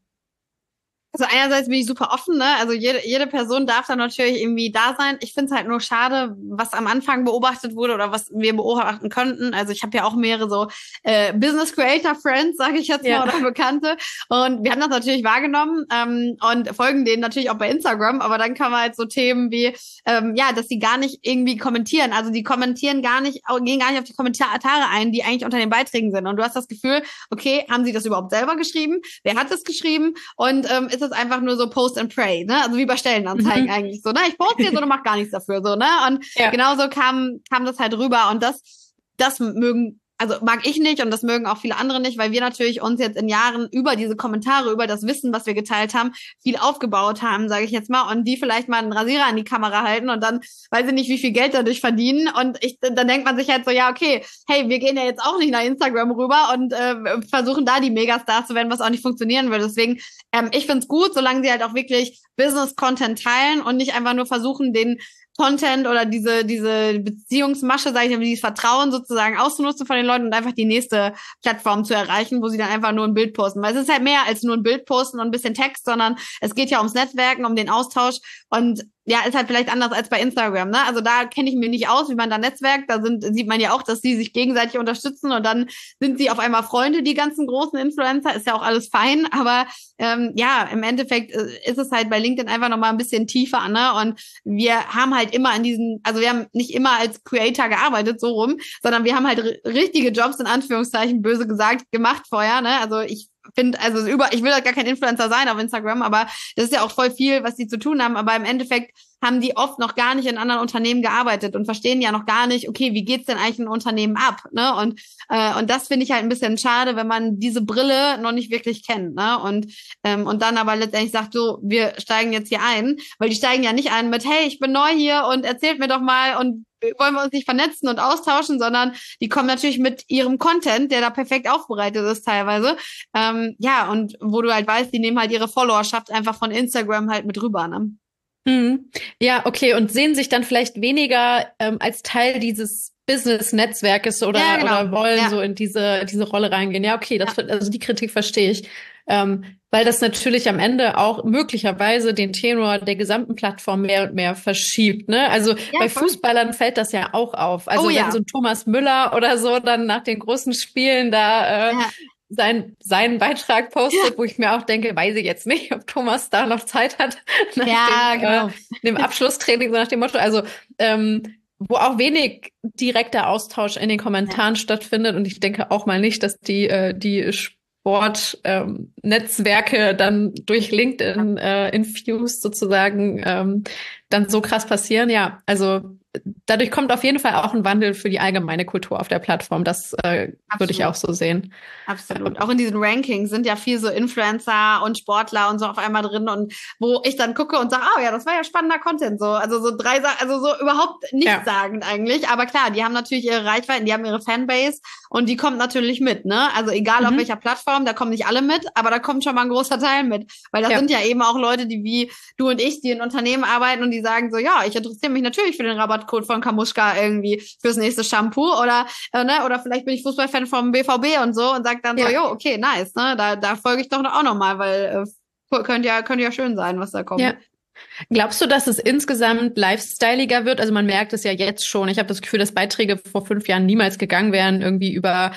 Also einerseits bin ich super offen, ne? Also jede, jede Person darf da natürlich irgendwie da sein. Ich finde es halt nur schade, was am Anfang beobachtet wurde oder was wir beobachten könnten. Also ich habe ja auch mehrere so äh, Business Creator Friends, sage ich jetzt Ja. mal, oder Bekannte. Und wir haben das natürlich wahrgenommen ähm, und folgen denen natürlich auch bei Instagram. Aber dann kann man halt so Themen wie, ähm, ja, dass die gar nicht irgendwie kommentieren. Also die kommentieren gar nicht, gehen gar nicht auf die Kommentare ein, die eigentlich unter den Beiträgen sind. Und du hast das Gefühl, okay, haben sie das überhaupt selber geschrieben? Wer hat es geschrieben? Und ähm, ist es einfach nur so Post and Pray, ne? Also wie bei Stellenanzeigen mhm. eigentlich so, ne? Ich poste jetzt und mach gar nichts dafür, so, ne? Und ja. genauso kam kam das halt rüber, und das das mögen also mag ich nicht, und das mögen auch viele andere nicht, weil wir natürlich uns jetzt in Jahren über diese Kommentare, über das Wissen, was wir geteilt haben, viel aufgebaut haben, sage ich jetzt mal, und die vielleicht mal einen Rasierer an die Kamera halten und dann weiß ich nicht, wie viel Geld dadurch verdienen, und ich dann denkt man sich halt so, ja, okay, hey, wir gehen ja jetzt auch nicht nach Instagram rüber und äh, versuchen da die Megastars zu werden, was auch nicht funktionieren würde. Deswegen, ähm, ich find's gut, solange sie halt auch wirklich Business-Content teilen und nicht einfach nur versuchen, den Content oder diese diese Beziehungsmasche, sage ich mal, dieses Vertrauen sozusagen auszunutzen von den Leuten und einfach die nächste Plattform zu erreichen, wo sie dann einfach nur ein Bild posten. Weil es ist halt mehr als nur ein Bild posten und ein bisschen Text, sondern es geht ja ums Netzwerken, um den Austausch, und ja, ist halt vielleicht anders als bei Instagram, ne? Also da kenne ich mich nicht aus, wie man da netzwerkt. Da sind, sieht man ja auch, dass sie sich gegenseitig unterstützen, und dann sind sie auf einmal Freunde, die ganzen großen Influencer. Ist ja auch alles fein, aber ähm, ja, im Endeffekt ist es halt bei LinkedIn einfach nochmal ein bisschen tiefer, ne? Und wir haben halt immer in diesen, also wir haben nicht immer als Creator gearbeitet, so rum, sondern wir haben halt r- richtige Jobs, in Anführungszeichen, böse gesagt, gemacht vorher, ne? Also ich finde, also über, ich will halt gar kein Influencer sein auf Instagram, aber das ist ja auch voll viel, was die zu tun haben. Aber im Endeffekt haben die oft noch gar nicht in anderen Unternehmen gearbeitet und verstehen ja noch gar nicht, okay, wie geht's denn eigentlich in Unternehmen ab, ne? Und äh, und das finde ich halt ein bisschen schade, wenn man diese Brille noch nicht wirklich kennt, ne? Und ähm, und dann aber letztendlich sagt, so, wir steigen jetzt hier ein, weil die steigen ja nicht ein mit, hey, ich bin neu hier und erzählt mir doch mal, und wollen wir uns nicht vernetzen und austauschen, sondern die kommen natürlich mit ihrem Content, der da perfekt aufbereitet ist teilweise. Ähm, ja, und wo du halt weißt, die nehmen halt ihre Followerschaft einfach von Instagram halt mit rüber, ne? Mhm. Ja, okay, und sehen sich dann vielleicht weniger ähm, als Teil dieses Business-Netzwerkes oder, ja, genau. oder wollen ja. so in diese diese Rolle reingehen. Ja, okay, das ja. also die Kritik verstehe ich. Ähm, weil das natürlich am Ende auch möglicherweise den Tenor der gesamten Plattform mehr und mehr verschiebt, ne? Also ja, bei voll. Fußballern fällt das ja auch auf. Also oh, wenn ja. so ein Thomas Müller oder so dann nach den großen Spielen da äh, ja. sein, seinen Beitrag postet, ja. wo ich mir auch denke, weiß ich jetzt nicht, ob Thomas da noch Zeit hat nach ja, dem, genau. äh, dem Abschlusstraining, so nach dem Motto, also ähm, wo auch wenig direkter Austausch in den Kommentaren ja. stattfindet, und ich denke auch mal nicht, dass die äh, die Sportnetzwerke ähm, dann durch LinkedIn äh, infused sozusagen ähm, dann so krass passieren. Ja, also dadurch kommt auf jeden Fall auch ein Wandel für die allgemeine Kultur auf der Plattform. Das äh, würde ich auch so sehen. Absolut. Auch in diesen Rankings sind ja viel so Influencer und Sportler und so auf einmal drin und wo ich dann gucke und sage, oh ja, das war ja spannender Content, so. Also so drei Sachen, also so überhaupt nichtssagend ja. eigentlich. Aber klar, die haben natürlich ihre Reichweiten, die haben ihre Fanbase und die kommt natürlich mit, ne? Also egal mhm. auf welcher Plattform, da kommen nicht alle mit, aber da kommt schon mal ein großer Teil mit. Weil das ja. sind ja eben auch Leute, die wie du und ich, die in Unternehmen arbeiten und die sagen so, ja, ich interessiere mich natürlich für den Rabattcode von Kamuschka irgendwie fürs nächste Shampoo oder, äh, ne? Oder vielleicht bin ich Fußballfan vom B V B und so und sag dann ja. so, jo, okay, nice, ne? Da, da folge ich doch auch noch mal, weil äh, könnte ja, könnte ja schön sein, was da kommt. Ja. Glaubst du, dass es insgesamt lifestyleiger wird? Also man merkt es ja jetzt schon. Ich habe das Gefühl, dass Beiträge vor fünf Jahren niemals gegangen wären, irgendwie über,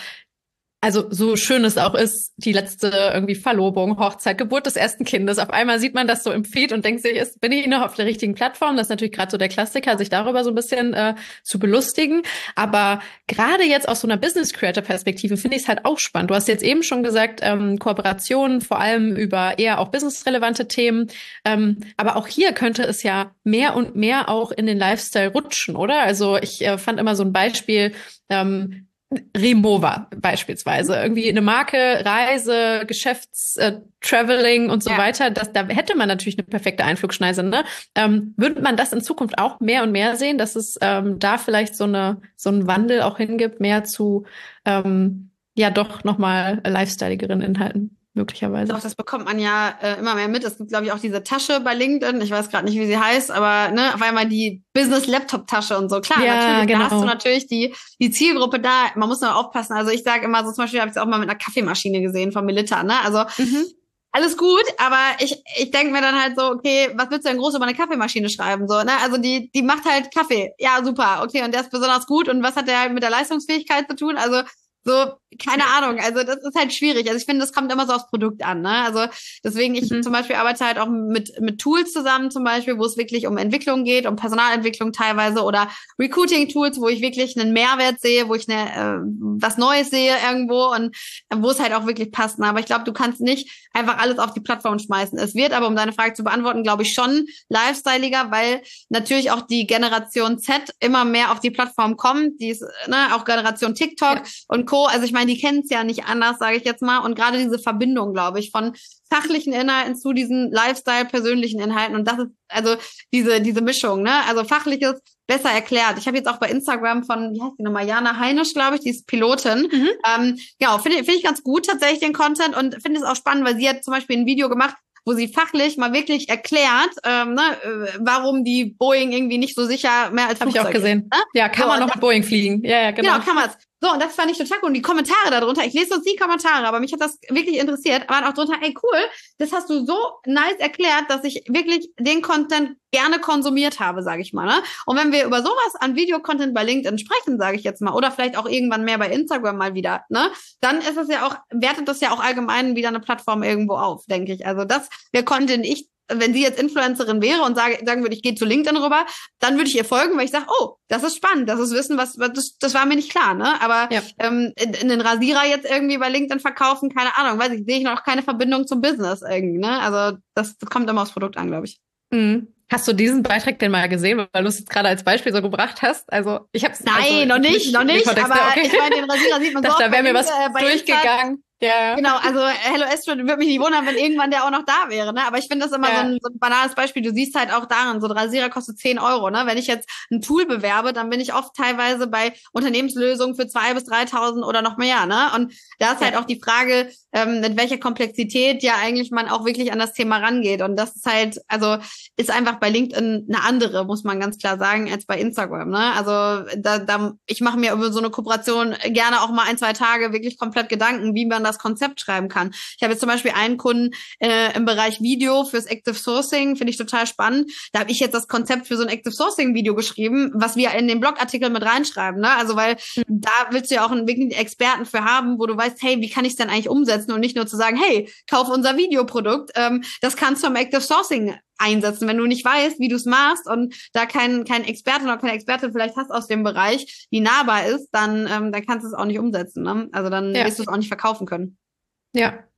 also so schön es auch ist, die letzte irgendwie Verlobung, Hochzeit, Geburt des ersten Kindes. Auf einmal sieht man das so im Feed und denkt sich, ist, bin ich noch auf der richtigen Plattform? Das ist natürlich gerade so der Klassiker, sich darüber so ein bisschen äh, zu belustigen. Aber gerade jetzt aus so einer Business-Creator-Perspektive finde ich es halt auch spannend. Du hast jetzt eben schon gesagt, ähm, Kooperationen, vor allem über eher auch businessrelevante Themen. Ähm, aber auch hier könnte es ja mehr und mehr auch in den Lifestyle rutschen, oder? Also ich äh, fand immer so ein Beispiel, ähm, Rimowa beispielsweise, irgendwie eine Marke, Reise, Geschäfts, äh, Traveling und so ja. weiter, das, da hätte man natürlich eine perfekte Einflugschneise, ne? Ähm, würde man das in Zukunft auch mehr und mehr sehen, dass es ähm, da vielleicht so eine so einen Wandel auch hingibt, mehr zu ähm, ja doch nochmal lifestyleigeren Inhalten? Möglicherweise. Doch, das bekommt man ja äh, immer mehr mit. Es gibt, glaube ich, auch diese Tasche bei LinkedIn. Ich weiß gerade nicht, wie sie heißt, aber ne, auf einmal die Business-Laptop-Tasche und so. Klar, ja, natürlich, genau. da hast du natürlich die die Zielgruppe da. Man muss nur aufpassen. Also ich sage immer so, zum Beispiel habe ich es auch mal mit einer Kaffeemaschine gesehen von Melitta. Ne? Also mhm. alles gut, aber ich ich denke mir dann halt so, okay, was willst du denn groß über eine Kaffeemaschine schreiben? So, ne? Also die die macht halt Kaffee. Ja, super. Okay, und der ist besonders gut. Und was hat der halt mit der Leistungsfähigkeit zu tun? Also so, keine Ahnung, also das ist halt schwierig. Also ich finde, das kommt immer so aufs Produkt an, ne? Also deswegen, ich mhm. zum Beispiel arbeite halt auch mit mit Tools zusammen zum Beispiel, wo es wirklich um Entwicklung geht, um Personalentwicklung teilweise oder Recruiting-Tools, wo ich wirklich einen Mehrwert sehe, wo ich eine, äh, was Neues sehe irgendwo und äh, wo es halt auch wirklich passt. Aber ich glaube, du kannst nicht einfach alles auf die Plattform schmeißen. Es wird aber, um deine Frage zu beantworten, glaube ich, schon lifestyleiger, weil natürlich auch die Generation Z immer mehr auf die Plattform kommt, die ist, ne, auch Generation TikTok ja. und Co. Also ich meine, die kennen es ja nicht anders, sage ich jetzt mal. Und gerade diese Verbindung, glaube ich, von fachlichen Inhalten zu diesen Lifestyle-persönlichen Inhalten. Und das ist also diese diese Mischung, ne? Also fachliches besser erklärt. Ich habe jetzt auch bei Instagram von, wie heißt die nochmal, Jana Heinisch, glaube ich, die ist Pilotin. Mhm. Ähm, ja, finde finde ich ganz gut tatsächlich den Content und finde es auch spannend, weil sie hat zum Beispiel ein Video gemacht, wo sie fachlich mal wirklich erklärt, ähm, ne, warum die Boeing irgendwie nicht so sicher mehr als Flugzeug ist. Habe ich auch gesehen. Ist, ne? Ja, kann so, man noch mit Boeing fliegen. Ja, ja, genau. Genau, kann man's. So, und das fand ich total cool. Und die Kommentare darunter, ich lese uns die Kommentare, aber mich hat das wirklich interessiert, waren auch drunter, ey, cool, das hast du so nice erklärt, dass ich wirklich den Content gerne konsumiert habe, sage ich mal. Ne? Und wenn wir über sowas an Videocontent bei LinkedIn sprechen, sage ich jetzt mal, oder vielleicht auch irgendwann mehr bei Instagram mal wieder, ne, dann ist es ja auch, wertet das ja auch allgemein wieder eine Plattform irgendwo auf, denke ich. Also das wäre Content, ich wenn sie jetzt Influencerin wäre und sage, sagen würde, ich gehe zu LinkedIn rüber, dann würde ich ihr folgen, weil ich sage, oh, das ist spannend, das ist Wissen, was, was das, das war mir nicht klar, ne? Aber ja. ähm, in, in den Rasierer jetzt irgendwie bei LinkedIn verkaufen, keine Ahnung, weiß ich, sehe ich noch keine Verbindung zum Business irgendwie, ne? Also das, das kommt immer aufs Produkt an, glaube ich. Mhm. Hast du diesen Beitrag denn mal gesehen, weil du es jetzt gerade als Beispiel so gebracht hast? Also ich habe Nein, also, noch nicht, noch nicht, aber okay. Ich meine, den Rasierer sieht man so. Da wäre mir was äh, durchgegangen. Ja. Genau, also Hello Astrid würde mich nicht wundern, wenn irgendwann der auch noch da wäre, ne? Aber ich finde das immer ja. so, ein, so ein banales Beispiel. Du siehst halt auch daran, so ein Rasierer kostet zehn Euro, ne? Wenn ich jetzt ein Tool bewerbe, dann bin ich oft teilweise bei Unternehmenslösungen für zweitausend bis dreitausend oder noch mehr, ne? Und da ist ja. halt auch die Frage, ähm, mit welcher Komplexität ja eigentlich man auch wirklich an das Thema rangeht. Und das ist halt, also ist einfach bei LinkedIn eine andere, muss man ganz klar sagen, als bei Instagram, ne? Also da, da ich mache mir über so eine Kooperation gerne auch mal ein, zwei Tage wirklich komplett Gedanken, wie man das Konzept schreiben kann. Ich habe jetzt zum Beispiel einen Kunden äh, im Bereich Video fürs Active Sourcing, finde ich total spannend. Da habe ich jetzt das Konzept für so ein Active Sourcing Video geschrieben, was wir in den Blogartikel mit reinschreiben, ne? Also weil mhm. da willst du ja auch einen wirklichen Experten für haben, wo du weißt, hey, wie kann ich es denn eigentlich umsetzen und nicht nur zu sagen, hey, kauf unser Videoprodukt. Ähm, das kannst du im Active Sourcing einsetzen. Wenn du nicht weißt, wie du es machst und da kein kein Experte oder keine Expertin vielleicht hast aus dem Bereich, die nahbar ist, dann ähm, dann kannst du es auch nicht umsetzen, ne? Also dann ja. wirst du es auch nicht verkaufen können. Ja.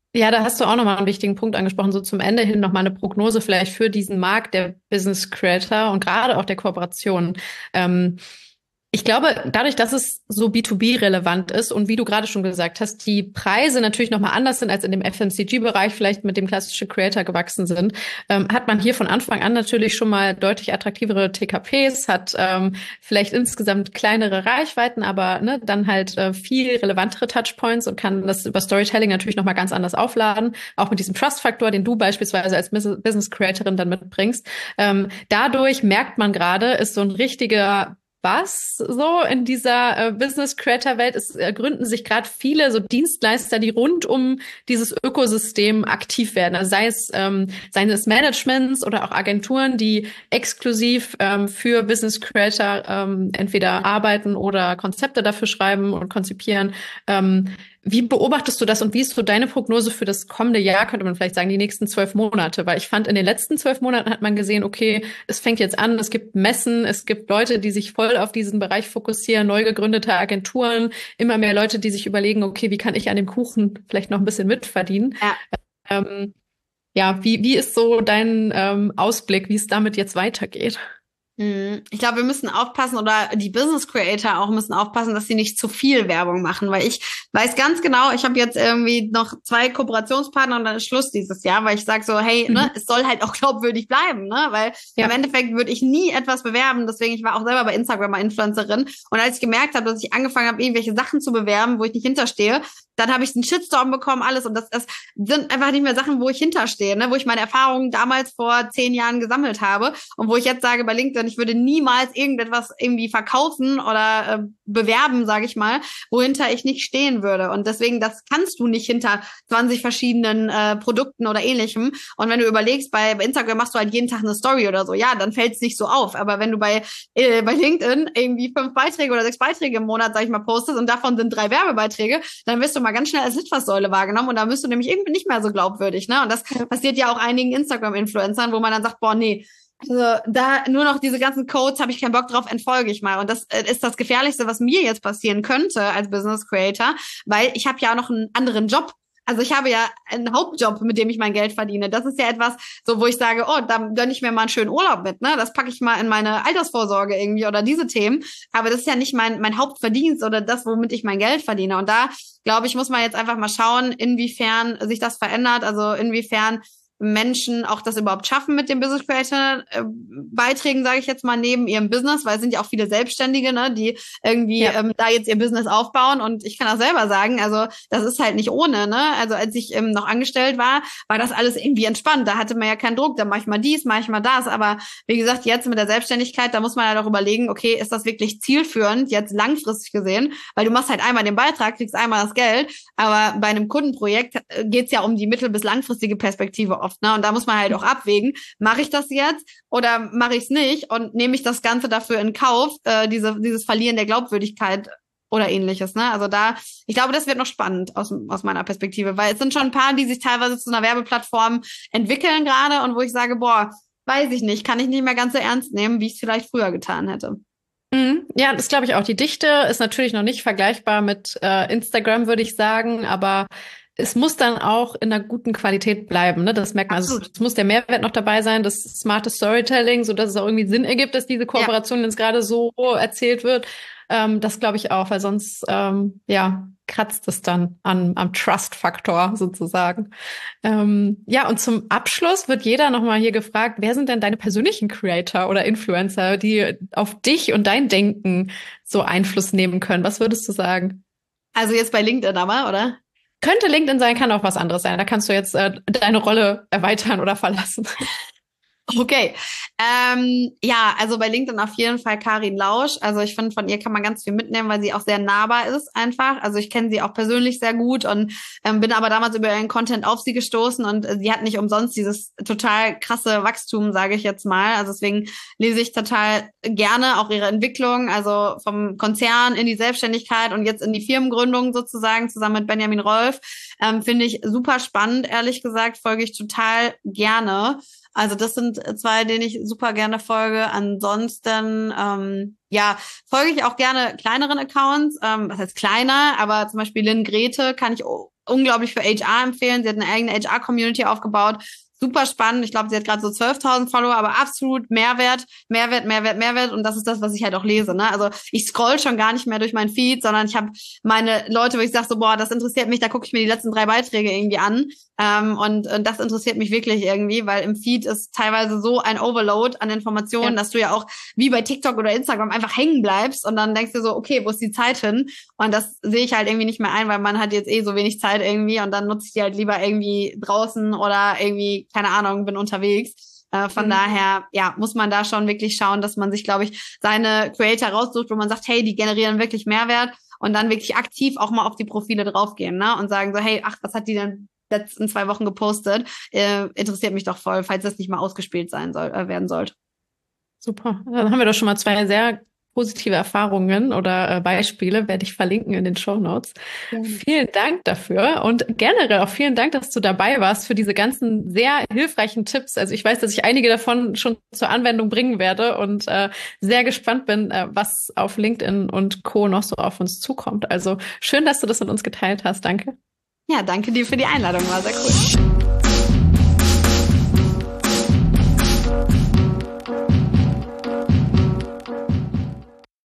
Ja, da hast du auch nochmal einen wichtigen Punkt angesprochen, so zum Ende hin nochmal eine Prognose vielleicht für diesen Markt der Business Creator und gerade auch der Kooperationen. Ähm, Ich glaube, dadurch, dass es so B zwei B-relevant ist und wie du gerade schon gesagt hast, die Preise natürlich nochmal anders sind als in dem F M C G-Bereich, vielleicht mit dem klassischen Creator gewachsen sind, ähm, hat man hier von Anfang an natürlich schon mal deutlich attraktivere T K Ps, hat ähm, vielleicht insgesamt kleinere Reichweiten, aber ne, dann halt äh, viel relevantere Touchpoints und kann das über Storytelling natürlich nochmal ganz anders aufladen, auch mit diesem Trust-Faktor, den du beispielsweise als Business-Creatorin dann mitbringst. Ähm, dadurch merkt man gerade, ist so ein richtiger was so in dieser äh, Business-Creator-Welt. Es äh, gründen sich gerade viele so Dienstleister, die rund um dieses Ökosystem aktiv werden. Also sei es ähm, seines Managements oder auch Agenturen, die exklusiv ähm, für Business-Creator ähm, entweder arbeiten oder Konzepte dafür schreiben und konzipieren. Ähm, Wie beobachtest du das und wie ist so deine Prognose für das kommende Jahr, könnte man vielleicht sagen, die nächsten zwölf Monate? Weil ich fand, in den letzten zwölf Monaten hat man gesehen, okay, es fängt jetzt an, es gibt Messen, es gibt Leute, die sich voll auf diesen Bereich fokussieren, neu gegründete Agenturen, immer mehr Leute, die sich überlegen, okay, wie kann ich an dem Kuchen vielleicht noch ein bisschen mitverdienen? Ja. Ähm, ja, wie, wie ist so dein ähm, Ausblick, wie es damit jetzt weitergeht? Ich glaube, wir müssen aufpassen oder die Business Creator auch müssen aufpassen, dass sie nicht zu viel Werbung machen, weil ich weiß ganz genau, ich habe jetzt irgendwie noch zwei Kooperationspartner und dann ist Schluss dieses Jahr, weil ich sage so, hey, Mhm. ne, es soll halt auch glaubwürdig bleiben, ne, weil Ja. im Endeffekt würde ich nie etwas bewerben, deswegen ich war auch selber bei Instagram mal Influencerin und als ich gemerkt habe, dass ich angefangen habe, irgendwelche Sachen zu bewerben, wo ich nicht hinterstehe, dann habe ich einen Shitstorm bekommen, alles und das, das sind einfach nicht mehr Sachen, wo ich hinterstehe, ne, wo ich meine Erfahrungen damals vor zehn Jahren gesammelt habe und wo ich jetzt sage bei LinkedIn, ich würde niemals irgendetwas irgendwie verkaufen oder äh, bewerben, sage ich mal, wohinter ich nicht stehen würde. Und deswegen, das kannst du nicht hinter zwanzig verschiedenen äh, Produkten oder ähnlichem. Und wenn du überlegst, bei, bei Instagram machst du halt jeden Tag eine Story oder so, ja, dann fällt es nicht so auf. Aber wenn du bei, äh, bei LinkedIn irgendwie fünf Beiträge oder sechs Beiträge im Monat, sag ich mal, postest und davon sind drei Werbebeiträge, dann wirst du mal ganz schnell als Litfaßsäule wahrgenommen und dann bist du nämlich irgendwie nicht mehr so glaubwürdig. Ne? Und das passiert ja auch einigen Instagram-Influencern, wo man dann sagt, boah, nee, also da nur noch diese ganzen Codes, habe ich keinen Bock drauf, entfolge ich mal. Und das äh, ist das Gefährlichste, was mir jetzt passieren könnte als Business Creator, weil ich habe ja auch noch einen anderen Job. Also ich habe ja einen Hauptjob, mit dem ich mein Geld verdiene. Das ist ja etwas, so wo ich sage, oh, da gönne ich mir mal einen schönen Urlaub mit, ne? Das packe ich mal in meine Altersvorsorge irgendwie oder diese Themen. Aber das ist ja nicht mein mein Hauptverdienst oder das, womit ich mein Geld verdiene. Und da, glaube ich, muss man jetzt einfach mal schauen, inwiefern sich das verändert, also inwiefern Menschen auch das überhaupt schaffen mit den Business Creator äh, Beiträgen, sage ich jetzt mal, neben ihrem Business, weil es sind ja auch viele Selbstständige, ne, die irgendwie ja. ähm, da jetzt ihr Business aufbauen und ich kann auch selber sagen, also das ist halt nicht ohne, ne, also als ich ähm, noch angestellt war, war das alles irgendwie entspannt, da hatte man ja keinen Druck, da mache ich mal dies, mache ich mal das, aber wie gesagt, jetzt mit der Selbstständigkeit, da muss man halt auch überlegen, okay, ist das wirklich zielführend, jetzt langfristig gesehen, weil du machst halt einmal den Beitrag, kriegst einmal das Geld, aber bei einem Kundenprojekt äh, geht's ja um die mittel- bis langfristige Perspektive oft. Ne? Und da muss man halt auch abwägen, mache ich das jetzt oder mache ich es nicht und nehme ich das Ganze dafür in Kauf, äh, diese, dieses Verlieren der Glaubwürdigkeit oder ähnliches. Ne? Also da, ich glaube, das wird noch spannend aus, aus meiner Perspektive, weil es sind schon ein paar, die sich teilweise zu einer Werbeplattform entwickeln gerade und wo ich sage, boah, weiß ich nicht, kann ich nicht mehr ganz so ernst nehmen, wie ich es vielleicht früher getan hätte. Ja, das glaube ich auch. Die Dichte ist natürlich noch nicht vergleichbar mit äh, Instagram, würde ich sagen, aber es muss dann auch in einer guten Qualität bleiben, ne? Das merkt man. Also es muss der Mehrwert noch dabei sein, das smarte Storytelling, so dass es auch irgendwie Sinn ergibt, dass diese Kooperation ja. jetzt gerade so erzählt wird. Ähm, das glaube ich auch, weil sonst ähm, ja kratzt es dann an am Trust-Faktor sozusagen. Ähm, ja, und zum Abschluss wird jeder nochmal hier gefragt, wer sind denn deine persönlichen Creator oder Influencer, die auf dich und dein Denken so Einfluss nehmen können? Was würdest du sagen? Also jetzt bei LinkedIn aber, oder? Könnte LinkedIn sein, kann auch was anderes sein. Da kannst du jetzt äh, deine Rolle erweitern oder verlassen. Okay. Ähm, ja, also bei LinkedIn auf jeden Fall Karin Lausch. Also ich finde, von ihr kann man ganz viel mitnehmen, weil sie auch sehr nahbar ist einfach. Also ich kenne sie auch persönlich sehr gut und ähm, bin aber damals über ihren Content auf sie gestoßen und äh, sie hat nicht umsonst dieses total krasse Wachstum, sage ich jetzt mal. Also deswegen lese ich total gerne auch ihre Entwicklung, also vom Konzern in die Selbstständigkeit und jetzt in die Firmengründung sozusagen zusammen mit Benjamin Rolf. Ähm, finde ich super spannend, ehrlich gesagt, folge ich total gerne. Also das sind zwei, denen ich super gerne folge. Ansonsten, ähm, ja, folge ich auch gerne kleineren Accounts. Ähm, was heißt kleiner? Aber zum Beispiel Lynn Grete kann ich unglaublich für H R empfehlen. Sie hat eine eigene H R-Community aufgebaut. Super spannend. Ich glaube, sie hat gerade so zwölftausend Follower, aber absolut Mehrwert, Mehrwert, Mehrwert, Mehrwert. Und das ist das, was ich halt auch lese. Ne? Also ich scroll schon gar nicht mehr durch meinen Feed, sondern ich habe meine Leute, wo ich sage so, boah, das interessiert mich, da gucke ich mir die letzten drei Beiträge irgendwie an. Ähm, und, und das interessiert mich wirklich irgendwie, weil im Feed ist teilweise so ein Overload an Informationen, ja. dass du ja auch wie bei TikTok oder Instagram einfach hängen bleibst und dann denkst du so, okay, wo ist die Zeit hin? Und das sehe ich halt irgendwie nicht mehr ein, weil man hat jetzt eh so wenig Zeit irgendwie und dann nutze ich die halt lieber irgendwie draußen oder irgendwie, keine Ahnung, bin unterwegs. Äh, von mhm. daher, ja, muss man da schon wirklich schauen, dass man sich, glaube ich, seine Creator raussucht, wo man sagt, hey, die generieren wirklich Mehrwert und dann wirklich aktiv auch mal auf die Profile draufgehen, ne? Und sagen so, hey, ach, was hat die denn letzten zwei Wochen gepostet? Äh, interessiert mich doch voll, falls das nicht mal ausgespielt sein soll, äh, werden sollte. Super. Dann haben wir doch schon mal zwei sehr positive Erfahrungen oder äh, Beispiele, werde ich verlinken in den Shownotes. Ja. Vielen Dank dafür und generell auch vielen Dank, dass du dabei warst für diese ganzen sehr hilfreichen Tipps. Also ich weiß, dass ich einige davon schon zur Anwendung bringen werde und äh, sehr gespannt bin, äh, was auf LinkedIn und Co. noch so auf uns zukommt. Also schön, dass du das mit uns geteilt hast. Danke. Ja, danke dir für die Einladung. War sehr cool.